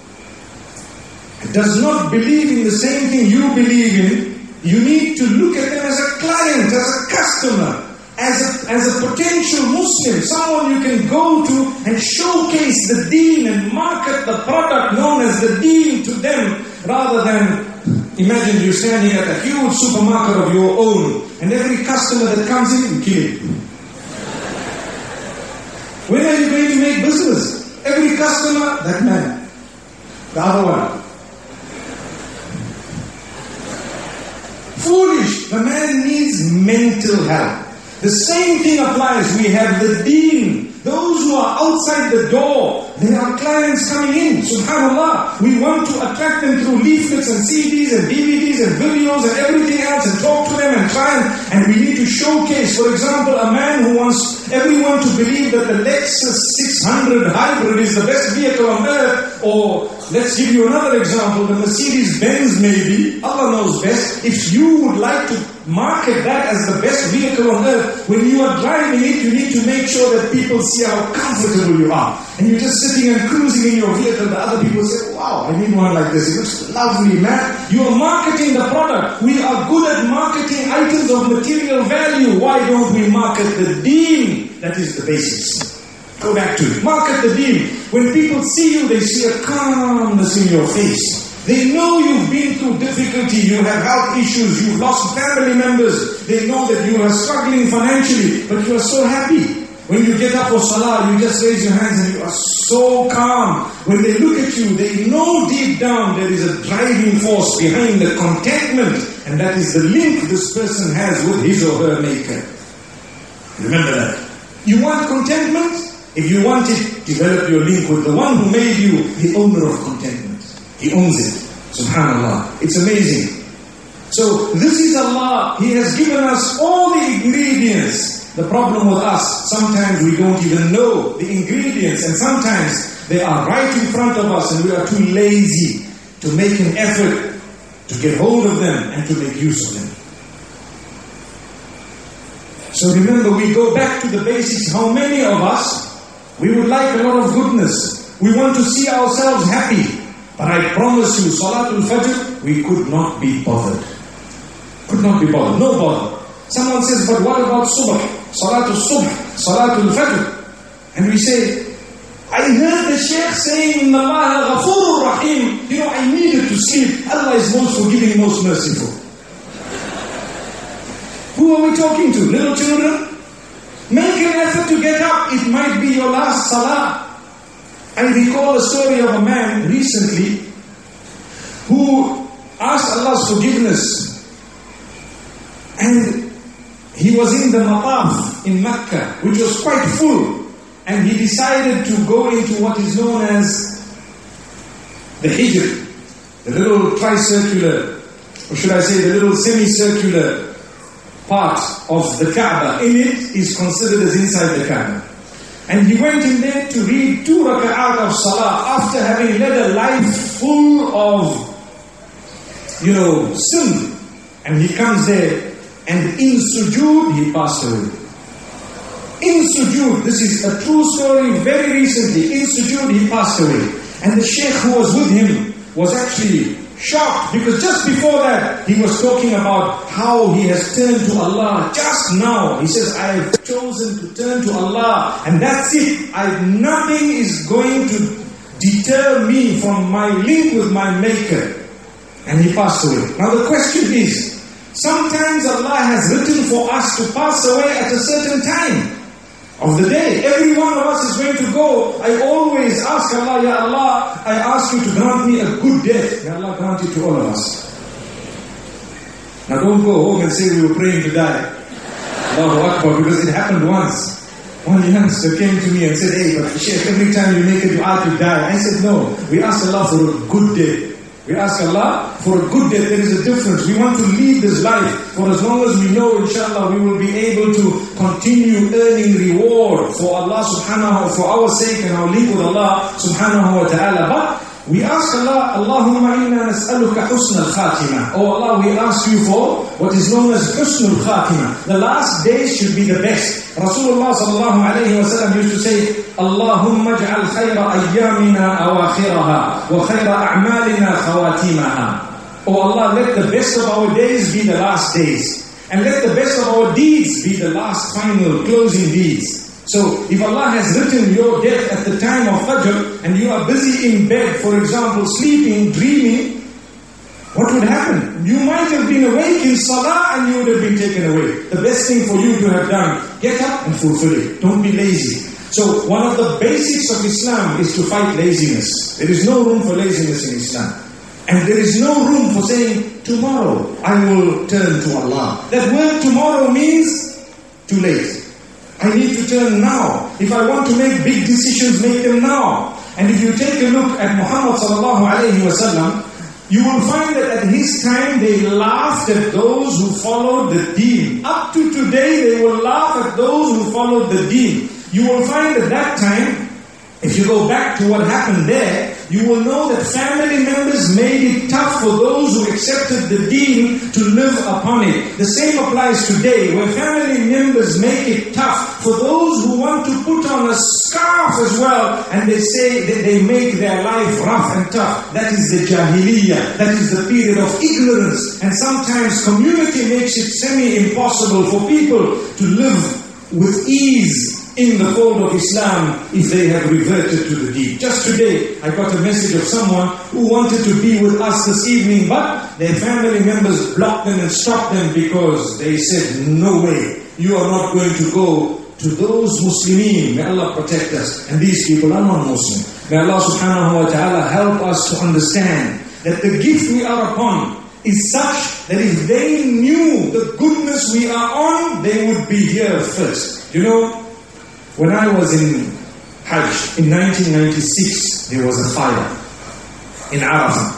does not believe in the same thing you believe in, you need to look at them as a client, as a customer, as a potential Muslim, someone you can go to and showcase the deen and market the product known as the deen to them, rather than, imagine you're standing at a huge supermarket of your own, and every customer that comes in, you kill him. When are you going to make business? Every customer, that man, the other one. Foolish. The man needs mental help. The same thing applies. We have the deen. Those who are outside the door, they are clients coming in. Subhanallah. We want to attract them through leaflets and CDs and DVDs and videos and everything else, and talk to them and try and we need to showcase. For example, a man who wants everyone to believe that the Lexus 600 hybrid is the best vehicle on earth, or let's give you another example, the Mercedes-Benz maybe, Allah knows best. If you would like to market that as the best vehicle on earth, when you are driving it, you need to make sure that people see how comfortable you are. And you're just sitting and cruising in your vehicle, the other people say, "Wow, I need one like this. It looks lovely, man." You are marketing the product. We are good at marketing items of material value. Why don't we market the deen? That is the basics. Go back to it. Market the deen. When people see you, they see a calmness in your face. They know you've been through difficulty, you have health issues, you've lost family members. They know that you are struggling financially, but you are so happy. When you get up for salah, you just raise your hands and you are so calm. When they look at you, they know deep down there is a driving force behind the contentment, and that is the link this person has with his or her maker. Remember that. You want contentment? If you want it, develop your link with the one who made you the owner of contentment. He owns it. Subhanallah. It's amazing. So this is Allah. He has given us all the ingredients. The problem with us, sometimes we don't even know the ingredients, and sometimes they are right in front of us and we are too lazy to make an effort to get hold of them and to make use of them. So remember, we go back to the basics. How many of us, we would like a lot of goodness. We want to see ourselves happy. But I promise you, Salatul Fajr, we could not be bothered. Could not be bothered. No bother. Someone says, but what about Subh? Salatul Subh, Salatul Fajr. And we say, I heard the Shaykh saying, Inna Allah Ghafurur Rahim. I needed to sleep. Allah is most forgiving, most merciful. Who are we talking to? Little children? Make an effort to get up. It might be your last salah. I recall a story of a man recently who asked Allah's forgiveness. And he was in the Mataf in Mecca, which was quite full. And he decided to go into what is known as the Hijr, the little tricircular, or should I say the little semicircular part of the Kaaba. In it is considered as inside the Kaaba. And he went in there to read 2 raka'at of salah after having led a life full of, sin. And he comes there and in sujood he passed away. In sujood, this is a true story, very recently. In sujood he passed away. And the Shaykh who was with him was actually shocked, because just before that he was talking about how he has turned to Allah just now. He says, I have chosen to turn to Allah and that's it. Nothing is going to deter me from my link with my Maker. And he passed away. Now the question is, sometimes Allah has written for us to pass away at a certain time of the day. Every one of us is going to go. I always ask Allah, Ya Allah, I ask you to grant me a good death. May Allah grant it to all of us. Now don't go home and say we were praying to die. Allahu Akbar, because it happened once. One youngster came to me and said, hey, but Shaykh, every time you make a dua to die. I said, no, we ask Allah for a good death. We ask Allah for a good death. There is a difference. We want to lead this life for as long as we know, inshallah, we will be able to continue earning reward for Allah subhanahu, for our sake and our link with Allah subhanahu wa ta'ala. But we ask Allah, Allahumma inna nas'aluka husnal khatima. Oh Allah, we ask you for what is known as husnul khatima. The last days should be the best. Rasulullah sallallahu alayhi wa sallam used to say, Allahumma ij'al khayra ayyamina awakhiraha wa khayra a'malina khawatimaha. Oh Allah, let the best of our days be the last days. And let the best of our deeds be the last final closing deeds. So, if Allah has written your death at the time of Fajr and you are busy in bed, for example, sleeping, dreaming, what would happen? You might have been awake in Salah and you would have been taken away. The best thing for you to have done, get up and fulfill it. Don't be lazy. So, one of the basics of Islam is to fight laziness. There is no room for laziness in Islam. And there is no room for saying, tomorrow I will turn to Allah. That word tomorrow means too late. I need to turn now. If I want to make big decisions, make them now. And if you take a look at Muhammad sallallahu alayhi wa sallam, you will find that at his time they laughed at those who followed the deen. Up to today they will laugh at those who followed the deen. You will find at that time, if you go back to what happened there, you will know that family members made it tough for those who accepted the deen to live upon it. The same applies today, where family members make it tough for those who want to put on a scarf as well, and they say that they make their life rough and tough. That is the jahiliyyah. That is the period of ignorance. And sometimes community makes it semi-impossible for people to live with ease in the fold of Islam if they have reverted to the deen. Just today, I got a message of someone who wanted to be with us this evening, but their family members blocked them and stopped them because they said, no way, you are not going to go to those Muslimin. May Allah protect us. And these people are non-Muslim. May Allah subhanahu wa ta'ala help us to understand that the gift we are upon is such that if they knew the goodness we are on, they would be here first. You know, when I was in Hajj in 1996, there was a fire in Arafah.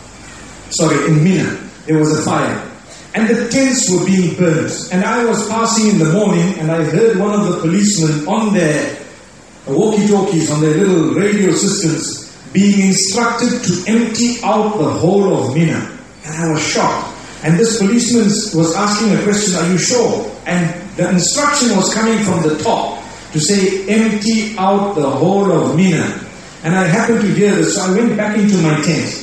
In Mina, there was a fire. And the tents were being burnt. And I was passing in the morning and I heard one of the policemen on their walkie-talkies, on their little radio systems, being instructed to empty out the whole of Mina. And I was shocked. And this policeman was asking a question, are you sure? And the instruction was coming from the top to say, empty out the whole of Mina. And I happened to hear this, so I went back into my tent.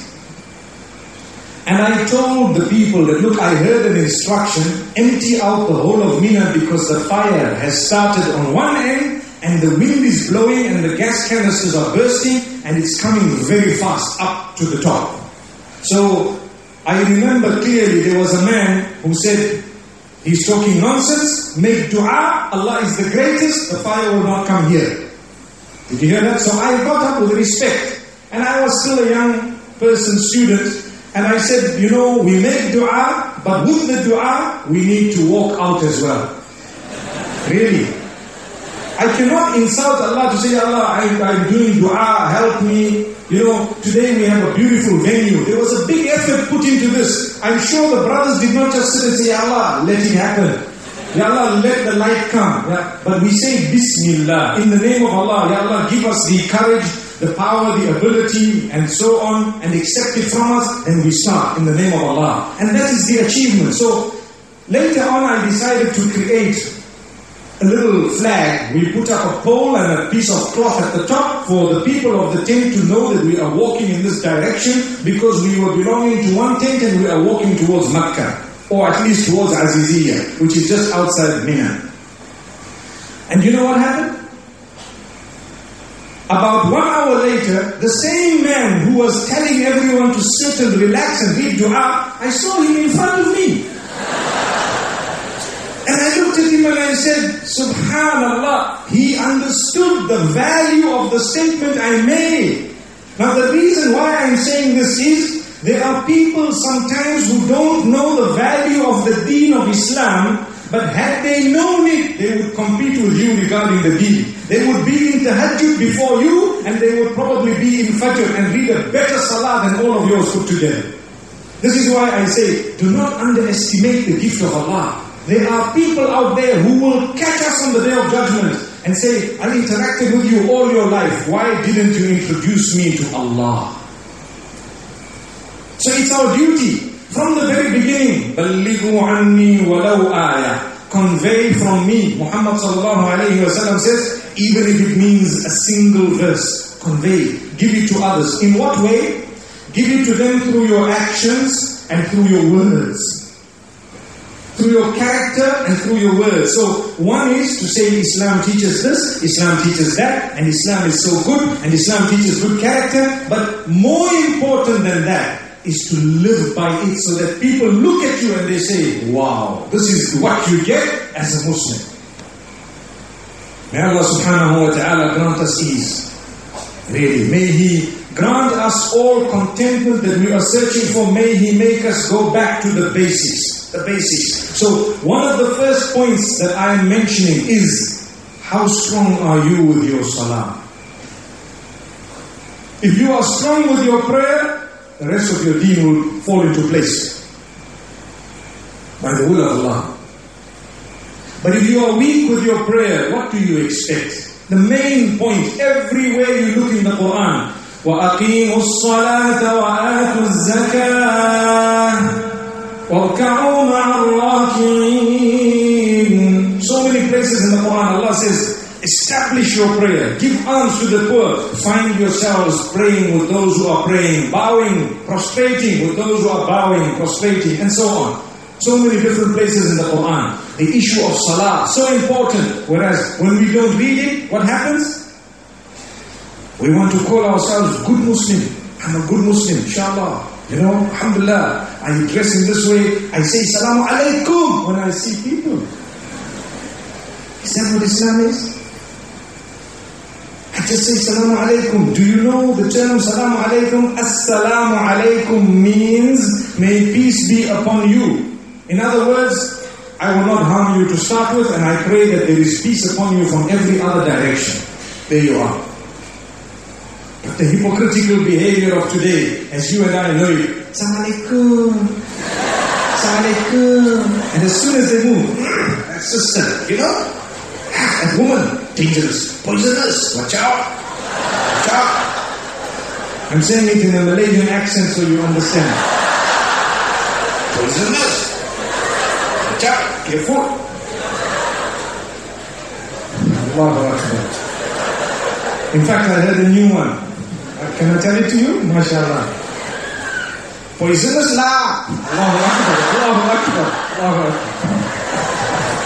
And I told the people that, look, I heard an instruction, empty out the whole of Mina because the fire has started on one end and the wind is blowing and the gas canisters are bursting and it's coming very fast up to the top. So I remember clearly there was a man who said, he's talking nonsense, make dua, Allah is the greatest, the fire will not come here. Did you hear that? So I got up with respect, and I was still a young person, student, and I said, you know, we make dua, but with the dua, we need to walk out as well. Really. I cannot insult Allah to say, Allah, I'm doing dua, help me. You know, today we have a beautiful venue. There was a big effort put into this. I'm sure the brothers did not just sit and say, Allah, let it happen. Ya Allah, let the light come. Yeah? But we say Bismillah, in the name of Allah. Ya Allah, give us the courage, the power, the ability, and so on, and accept it from us, and we start in the name of Allah. And that is the achievement. So, later on I decided to create a little flag. We put up a pole and a piece of cloth at the top for the people of the tent to know that we are walking in this direction, because we were belonging to one tent and we are walking towards Makkah, or at least towards Aziziyah, which is just outside Mina. And you know what happened? About 1 hour later, the same man who was telling everyone to sit and relax and read dua, I saw him in front of me. And I looked at him and I said, Subhanallah, he understood the value of the statement I made. Now the reason why I'm saying this is, there are people sometimes who don't know the value of the deen of Islam, but had they known it, they would compete with you regarding the deen. They would be in tahajjud before you, and they would probably be in fajr and read a better salah than all of yours put together. This is why I say, do not underestimate the gift of Allah. There are people out there who will catch us on the day of judgment and say, I interacted with you all your life. Why didn't you introduce me to Allah? So it's our duty from the very beginning. بَلِّغُوا عَنِّي وَلَوْ آيَةً. Convey from me. Muhammad sallallahu alayhi wa sallam says, even if it means a single verse, convey. Give it to others. In what way? Give it to them through your actions and through your words. Through your character and through your words. So one is to say Islam teaches this, Islam teaches that, and Islam is so good, and Islam teaches good character. But more important than that is to live by it, so that people look at you and they say, wow, this is what you get as a Muslim. May Allah subhanahu wa ta'ala grant us ease. Really, may He grant us all contentment that we are searching for. May He make us go back to the basics. The basics. So one of the first points that I am mentioning is, how strong are you with your salah? If you are strong with your prayer, the rest of your deen will fall into place by the will of Allah. But if you are weak with your prayer, what do you expect? The main point, everywhere you look in the Quran, وَأَقِيمُوا الصَّلَاةَ وَآتُوا الزَّكَاةَ وَارْكَعُوا مَعَ الرَّاكِعِينَ. So many places in the Quran, Allah says, establish your prayer, give alms to the poor, find yourselves praying with those who are praying, bowing, prostrating with those who are bowing, prostrating, and so on. So many different places in the Quran. The issue of salah, so important. Whereas when we don't read it, what happens? We want to call ourselves good Muslim. I'm a good Muslim, inshallah. You know, alhamdulillah, I dress in this way. I say salamu alaikum when I see people. Is that what Islam is? I just say salamu alaikum. Do you know the term salamu alaikum? Assalamu alaikum means, may peace be upon you. In other words, I will not harm you to start with, and I pray that there is peace upon you from every other direction. There you are. But the hypocritical behavior of today, as you and I know it, Assalamu alaikum, Assalamu alaikum. And as soon as they move, that sister, you know, that woman, dangerous, poisonous, watch out, watch out. I'm saying it in a Malaysian accent so you understand. Poisonous, watch out, careful. Allahu Akbar. In fact, I heard a new one. Can I tell it to you? MashaAllah. Poisonous la. Allahu Akbar. Allahu Akbar. Allahu Akbar.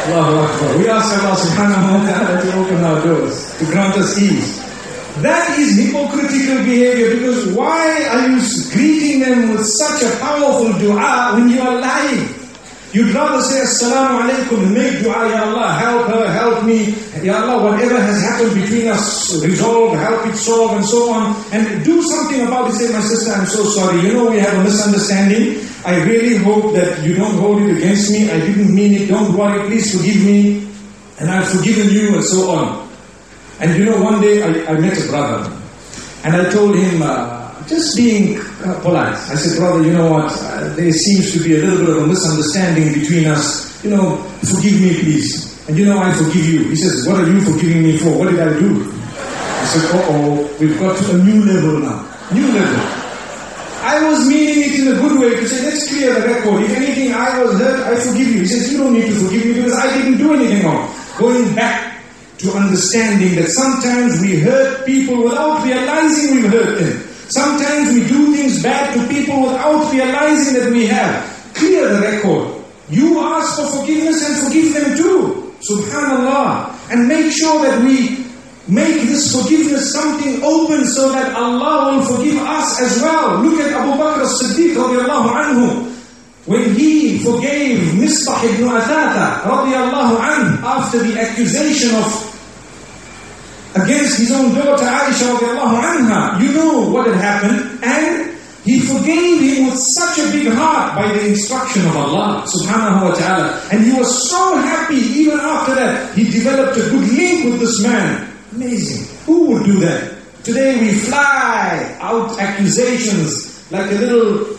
Allahu Akbar. We ask Allah subhanahu wa ta'ala to open our doors, to grant us ease. That is hypocritical behavior, because why are you greeting them with such a powerful dua when you are lying? You'd rather say Assalamu alaikum and make dua, Ya Allah, help her, help me. Ya Allah, whatever has happened between us, resolve, help it solve, and so on. And do something about it. Say, my sister, I'm so sorry. You know we have a misunderstanding. I really hope that you don't hold it against me. I didn't mean it. Don't worry. Please forgive me. And I've forgiven you, and so on. And you know, one day I met a brother. And I told him, just being polite. I said, brother, you know what? There seems to be a little bit of a misunderstanding between us. You know, forgive me, please. And you know, I forgive you. He says, what are you forgiving me for? What did I do? I said, we've got to a new level now. New level. I was meaning it in a good way to say, let's clear the record. If anything, I was hurt, I forgive you. He says, you don't need to forgive me because I didn't do anything wrong. Going back to understanding that sometimes we hurt people without realizing we've hurt them. Sometimes we do things bad to people without realizing that we have. Clear the record. You ask for forgiveness and forgive them too. Subhanallah. And make sure that we make this forgiveness something open so that Allah will forgive us as well. Look at Abu Bakr as-Siddiq radiallahu anhu. When he forgave Mistah ibn Athatha radiallahu anhu after the accusation of against his own daughter Aisha radiallahu anha, you know what had happened, and he forgave him with such a big heart by the instruction of Allah subhanahu wa ta'ala. And he was so happy even after that. He developed a good link with this man. Amazing. Who would do that? Today we fly out accusations like a little,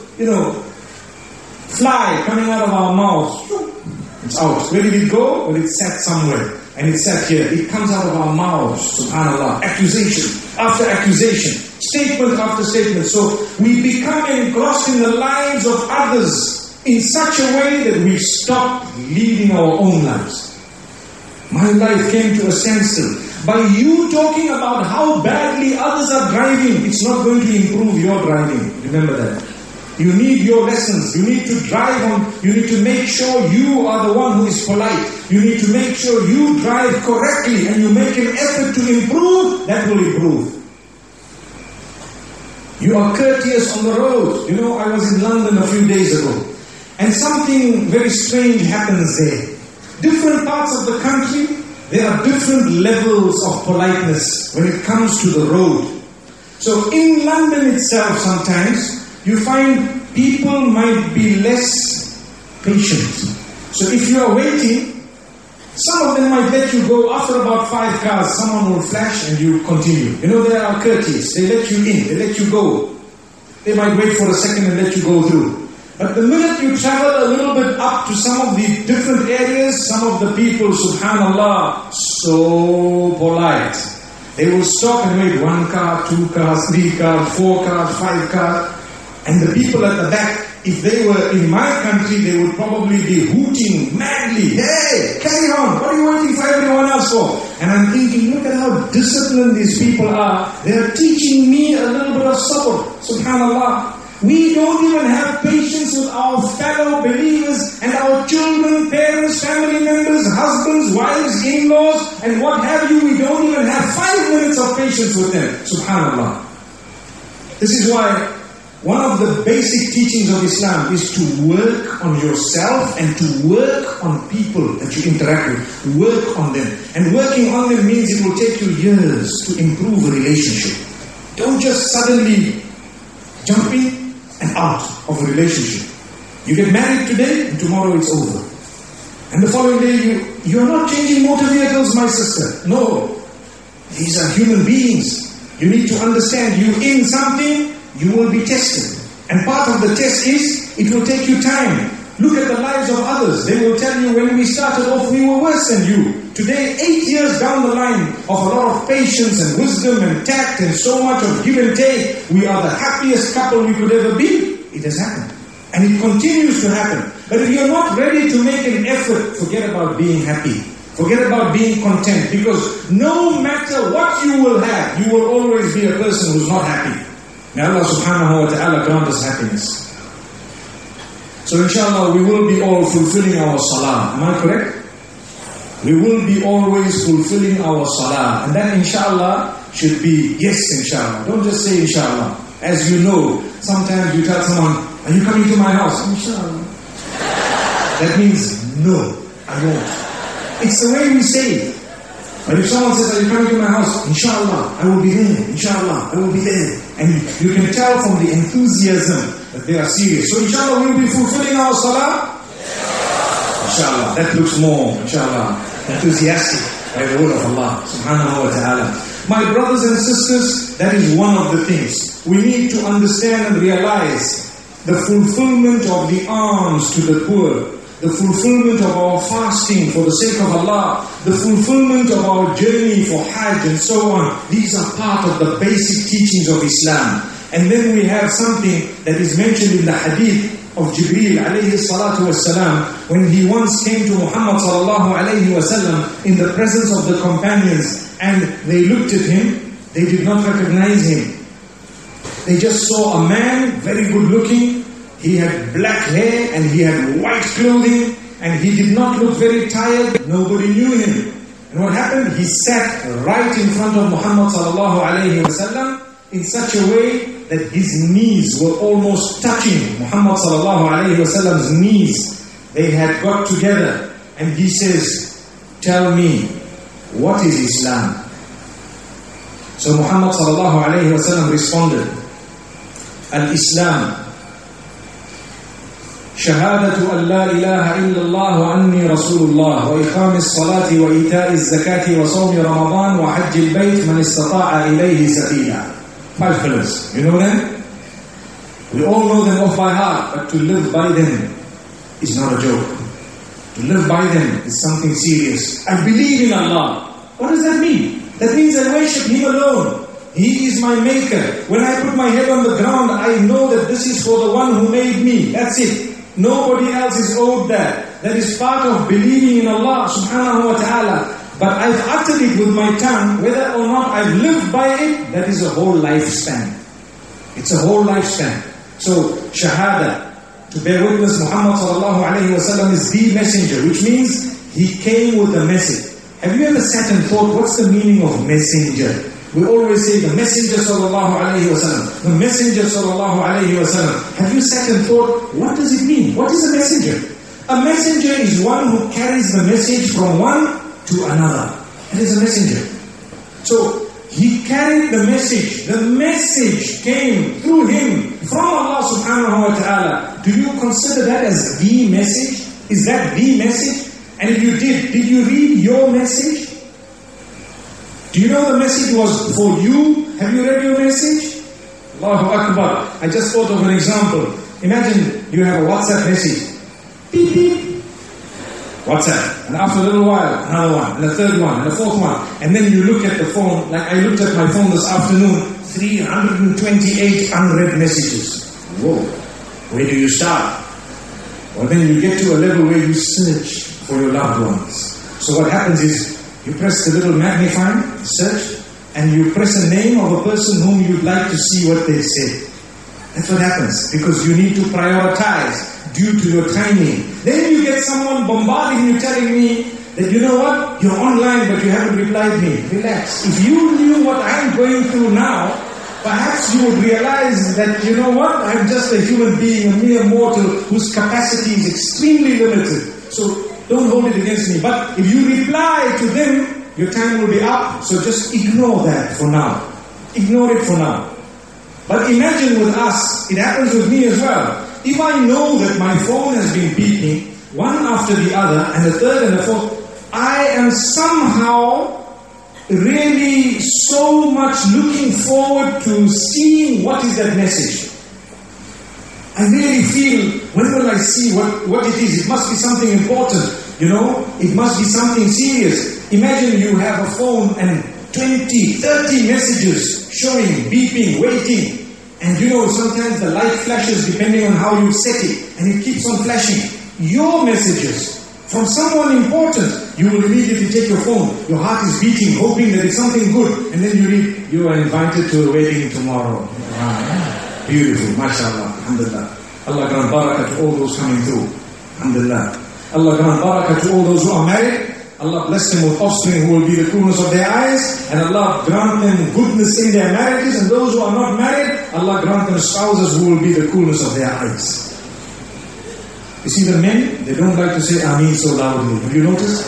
fly coming out of our mouths. It's out. Where did it go? Well, it sat somewhere. And it sat here. It comes out of our mouths, subhanAllah. Accusation after accusation. Statement after statement. So we become engrossed in the lives of others in such a way that we stop leading our own lives. My life came to a standstill. By you talking about how badly others are driving, it's not going to improve your driving. Remember that. You need your lessons. You need to drive on. You need to make sure you are the one who is polite. You need to make sure you drive correctly and you make an effort to improve. That will improve. You are courteous on the road. You know, I was in London a few days ago, and something very strange happens there. Different parts of the country, there are different levels of politeness when it comes to the road. So in London itself sometimes, you find people might be less patient. So if you are waiting, some of them might let you go. After about 5 cars, someone will flash and you continue. You know, they are courteous. They let you in, they let you go. They might wait for a second and let you go through. But the minute you travel a little bit up to some of the different areas, some of the people, subhanallah, so polite. They will stop and wait 1 car, 2 cars, 3 cars, 4 cars, 5 cars. And the people at the back, if they were in my country, they would probably be hooting madly. Hey, carry on. What are you waiting for everyone else for? And I'm thinking, look at how disciplined these people are. They are teaching me a little bit of sabr. Subhanallah. We don't even have patience with our fellow believers and our children, parents, family members, husbands, wives, in-laws, and what have you. We don't even have 5 minutes of patience with them. Subhanallah. This is why one of the basic teachings of Islam is to work on yourself and to work on people that you interact with. Work on them. And working on them means it will take you years to improve a relationship. Don't just suddenly jump in and out of a relationship. You get married today and tomorrow it's over. And the following day you are not changing motor vehicles, my sister. No. These are human beings. You need to understand, you in something, you will be tested. And part of the test is, it will take you time. Look at the lives of others. They will tell you, when we started off, we were worse than you. Today, 8 years down the line of a lot of patience and wisdom and tact and so much of give and take, we are the happiest couple we could ever be. It has happened. And it continues to happen. But if you're not ready to make an effort, forget about being happy. Forget about being content. Because no matter what you will have, you will always be a person who's not happy. May Allah subhanahu wa ta'ala grant us happiness. So inshallah we will be all fulfilling our salah. Am I correct? We will be always fulfilling our salah. And that inshallah should be yes inshallah. Don't just say inshallah. As you know, sometimes you tell someone, are you coming to my house? Inshallah. That means no, I won't. It's the way we say it. But if someone says, are you coming to my house? Inshallah, I will be there. Inshallah, I will be there. And you can tell from the enthusiasm that they are serious. So inshallah, we will be fulfilling our salah? Inshallah. That looks more, inshallah, enthusiastic by the word of Allah subhanahu wa ta'ala. My brothers and sisters, that is one of the things. We need to understand and realize the fulfillment of the alms to the poor, the fulfillment of our fasting for the sake of Allah, the fulfillment of our journey for Hajj and so on. These are part of the basic teachings of Islam. And then we have something that is mentioned in the hadith of Jibreel alayhi salatu wasalam, when he once came to Muhammad sallallahu alayhi wasallam in the presence of the companions, and they looked at him, they did not recognize him. They just saw a man, very good looking, he had black hair and he had white clothing, and he did not look very tired, nobody knew him. And what happened? He sat right in front of Muhammad sallallahu alayhi wasallam in such a way that his knees were almost touching Muhammad sallallahu alayhi wasallam's knees. They had got together, and he says, tell me, what is Islam? So Muhammad sallallahu alayhi wasallam responded, Al-Islam, شهادة أن لا إله إلا الله وأني رسول الله وإقام الصلاة وإيتاء الزكاة وصوم رمضان وحج البيت من استطاع إليه سبيلا. 5 pillars. You know them? We all know them off by heart, but to live by them is not a joke. To live by them is something serious. I believe in Allah. What does that mean? That means I worship Him alone. He is my maker. When I put my head on the ground, I know that this is for the one who made me. That's it. Nobody else is owed that. That is part of believing in Allah subhanahu wa ta'ala. But I've uttered it with my tongue, whether or not I've lived by it, that is a whole lifespan. It's a whole lifespan. So, shahada, to bear witness Muhammad sallallahu alayhi wa sallam is the messenger, which means he came with a message. Have you ever sat and thought, what's the meaning of messenger? We always say the messenger sallallahu alayhi wa sallam, the messenger sallallahu alayhi wa sallam. Have you sat and thought, what does it mean? What is a messenger? A messenger is one who carries the message from one to another. It is a messenger. So, he carried the message. The message came through him from Allah subhanahu wa ta'ala. Do you consider that as the message? Is that the message? And if you did you read your message? Do you know the message was for you? Have you read your message? Allahu Akbar. I just thought of an example. Imagine you have a WhatsApp message. Beep, beep. WhatsApp. And after a little while, another one, and a third one, and a fourth one. And then you look at the phone, like I looked at my phone this afternoon, 328 unread messages. Whoa. Where do you start? Well, then you get to a level where you search for your loved ones. So what happens is, you press the little magnifying, search, and you press a name of a person whom you'd like to see what they say. That's what happens, because you need to prioritize due to your timing. Then you get someone bombarding you, telling me that, you know what, you're online but you haven't replied me. Relax. If you knew what I'm going through now, perhaps you would realize that, you know what, I'm just a human being, a mere mortal whose capacity is extremely limited. So don't hold it against me. But if you reply to them, your time will be up. So just ignore that for now. Ignore it for now. But imagine with us, it happens with me as well. If I know that my phone has been beeping, one after the other, and the third and the fourth, I am somehow really so much looking forward to seeing what is that message. I really feel, when will I see what it is? It must be something important, you know? It must be something serious. Imagine you have a phone and 20, 30 messages showing, beeping, waiting. And you know, sometimes the light flashes depending on how you set it. And it keeps on flashing. Your messages from someone important, you will immediately take your phone. Your heart is beating, hoping that it's something good. And then you read, you are invited to a wedding tomorrow. Wow. Beautiful, mashallah, alhamdulillah. Allah grant barakah to all those coming through. Alhamdulillah. Allah grant barakah to all those who are married. Allah bless them with offspring who will be the coolness of their eyes, and Allah grant them goodness in their marriages, and those who are not married, Allah grant them spouses who will be the coolness of their eyes. You see, the men, they don't like to say Ameen so loudly. Have you noticed?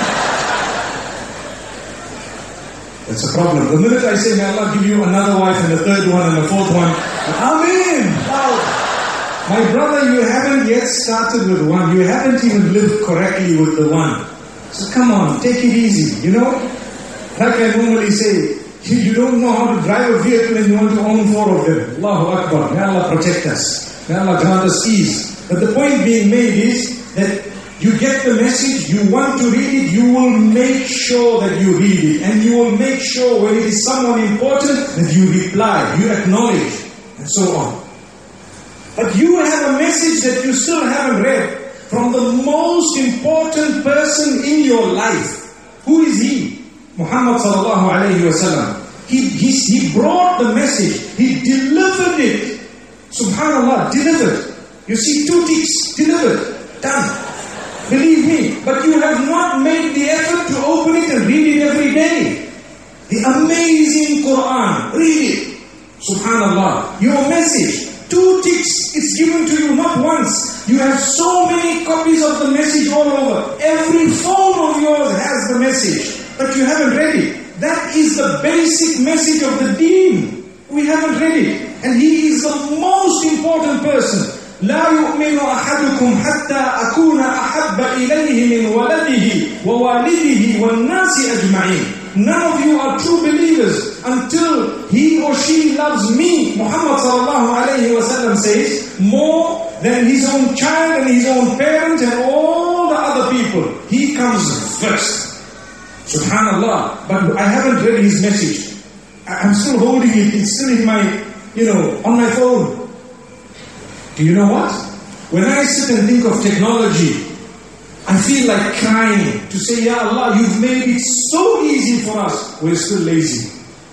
That's a problem. The minute I say, may Allah give you another wife and a third one and a fourth one, Ameen! Loud. My brother, you haven't yet started with one. You haven't even lived correctly with the one. So come on, take it easy, you know? Like I normally say, you don't know how to drive a vehicle and you want to own 4 of them. Allahu Akbar. May Allah protect us. May Allah grant us ease. But the point being made is that you get the message, you want to read it, you will make sure that you read it. And you will make sure when it is someone important that you reply, you acknowledge, and so on. But you have a message that you still haven't read from the most important person in your life. Who is he? Muhammad sallallahu alayhi wa sallam. He brought the message. He delivered it. Subhanallah, delivered. You see, 2 ticks, delivered, done. Believe me. But you have not made the effort to open it and read it every day. The amazing Quran. Read it. Subhanallah. Your message. 2 ticks, it's given to you, not once. You have so many copies of the message all over. Every phone of yours has the message, but you haven't read it. That is the basic message of the deen. We haven't read it. And he is the most important person. لا يؤمن أحدكم حتى أكون أحب إليه من ولده ووالده والناس أجمعين. None of you are true believers until he or she loves me. Muhammad sallallahu alayhi wa sallam says, more than his own child and his own parent and all the other people. He comes first. Subhanallah. But I haven't read his message. I'm still holding it. It's still in my, on my phone. Do you know what? When I sit and think of technology, I feel like crying to say, Ya Allah, you've made it so easy for us. We're still lazy.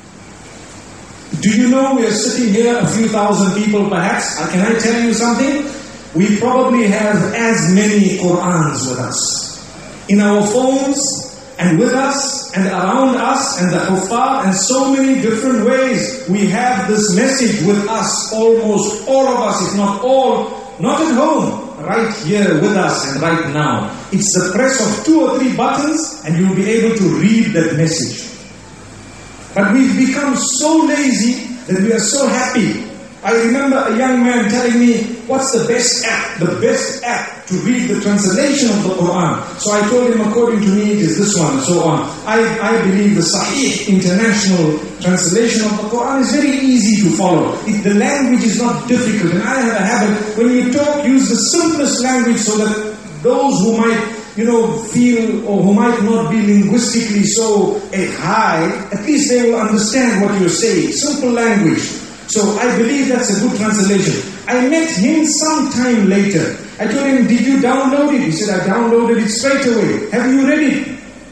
Do you know we are sitting here, a few thousand people perhaps? Can I tell you something? We probably have as many Qur'ans with us. In our phones, and with us, and around us, and the Huffaz, and so many different ways. We have this message with us, almost all of us, if not all, not at home, right here with us and right now. It's the press of 2 or 3 buttons, and you'll be able to read that message. But we've become so lazy that we are so happy. I remember a young man telling me, what's the best app? The best app to read the translation of the Quran. So I told him, according to me, it is this one, and so on. I believe the Sahih International Translation of the Quran is very easy to follow. The language is not difficult. And I have a habit, when you talk, use the simplest language so that those who might feel or who might not be linguistically so high, at least they will understand what you're saying. Simple language. So I believe that's a good translation. I met him some time later. I told him, did you download it? He said, I downloaded it straight away. Have you read it?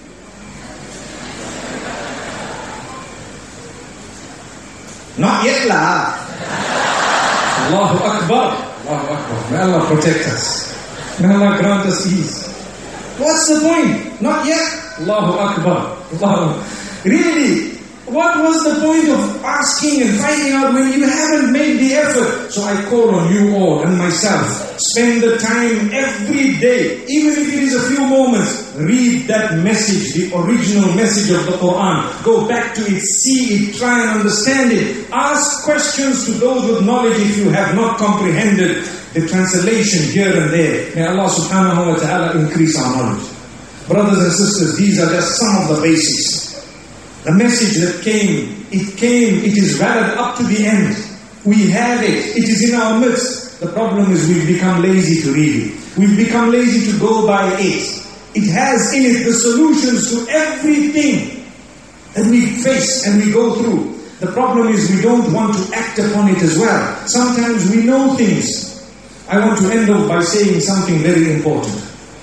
Not yet lah. Allahu Akbar. Allahu Akbar. May Allah protect us. May Allah grant us ease. What's the point? Not yet. Allahu Akbar. Really? What was the point of asking and finding out when you haven't made the effort? So I call on you all and myself. Spend the time every day, even if it is a few moments. Read that message, the original message of the Quran. Go back to it, see it, try and understand it. Ask questions to those with knowledge if you have not comprehended the translation here and there. May Allah subhanahu wa ta'ala increase our knowledge. Brothers and sisters, these are just some of the basics. The message that came, it is valid up to the end. We have it, it is in our midst. The problem is we've become lazy to read it. We've become lazy to go by it. It has in it the solutions to everything that we face and we go through. The problem is we don't want to act upon it as well. Sometimes we know things. I want to end off by saying something very important.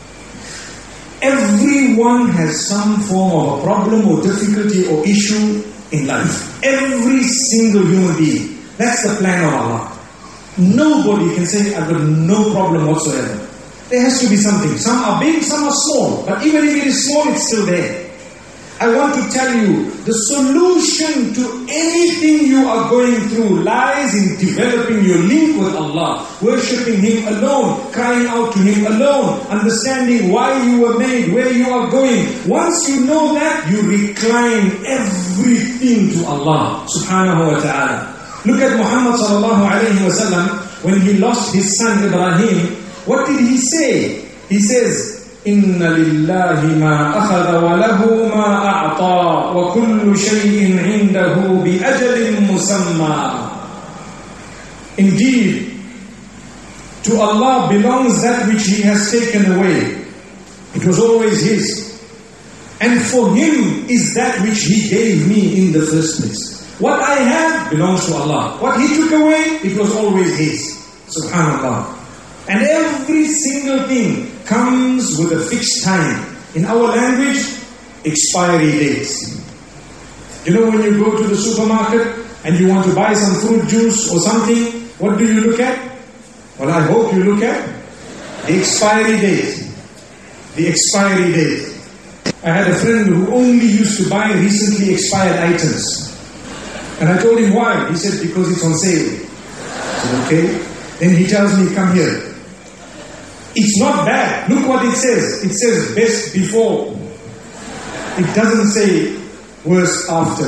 Everyone has some form of a problem or difficulty or issue in life. Every single human being. That's the plan of Allah. Nobody can say, I've got no problem whatsoever. There has to be something. Some are big, some are small. But even if it is small, it's still there. I want to tell you, the solution to anything you are going through lies in developing your link with Allah, worshipping Him alone, crying out to Him alone, understanding why you were made, where you are going. Once you know that, you recline everything to Allah subhanahu wa ta'ala. Look at Muhammad sallallahu alayhi wa sallam, when he lost his son Ibrahim, what did he say? He says, إِنَّ لِلَّهِ مَا أَخَذَ وَلَهُ مَا أَعْطَى وَكُلُّ شَيْءٍ عِنْدَهُ بِأَجَلٍ مُسَمَّى. Indeed, to Allah belongs that which He has taken away. It was always His. And for Him is that which He gave me in the first place. What I have belongs to Allah. What He took away, it was always His. Subhanallah. And every single thing comes with a fixed time. In our language, expiry dates. You know, when you go to the supermarket and you want to buy some fruit juice or something, what do you look at? Well, I hope you look at the expiry date. The expiry date. I had a friend who only used to buy recently expired items. And I told him why. He said, because it's on sale. I said, okay. Then he tells me, come here. It's not bad. Look what it says. It says best before. It doesn't say worse after.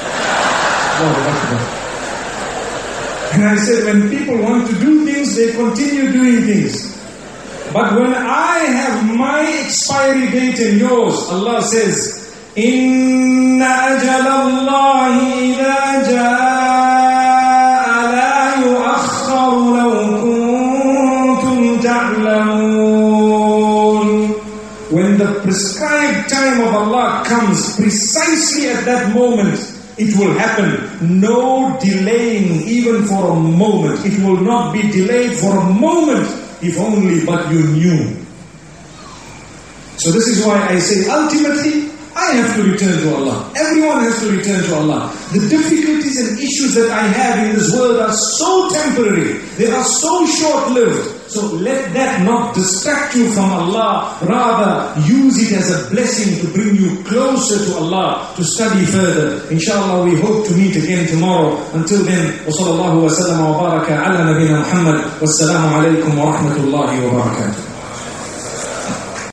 And I said, when people want to do things, they continue doing things. But when I have my expiry date and yours, Allah says, إِنَّ أَجَلَ اللَّهِ إِذَا جَاءَ لَا يُؤَخَّرُ لَوْ كُنْتُمْ تَعْلَمُونَ. When the prescribed time of Allah comes, precisely at that moment, it will happen. No delaying even for a moment. It will not be delayed for a moment, if only but you knew. So this is why I say, ultimately, I have to return to Allah. Everyone has to return to Allah. The difficulties and issues that I have in this world are so temporary. They are so short-lived. So let that not distract you from Allah. Rather, use it as a blessing to bring you closer to Allah, to study further. Inshallah, we hope to meet again tomorrow. Until then, وصلى الله وسلم وبارك على نبينا محمد والسلام عليكم ورحمة الله وبركاته.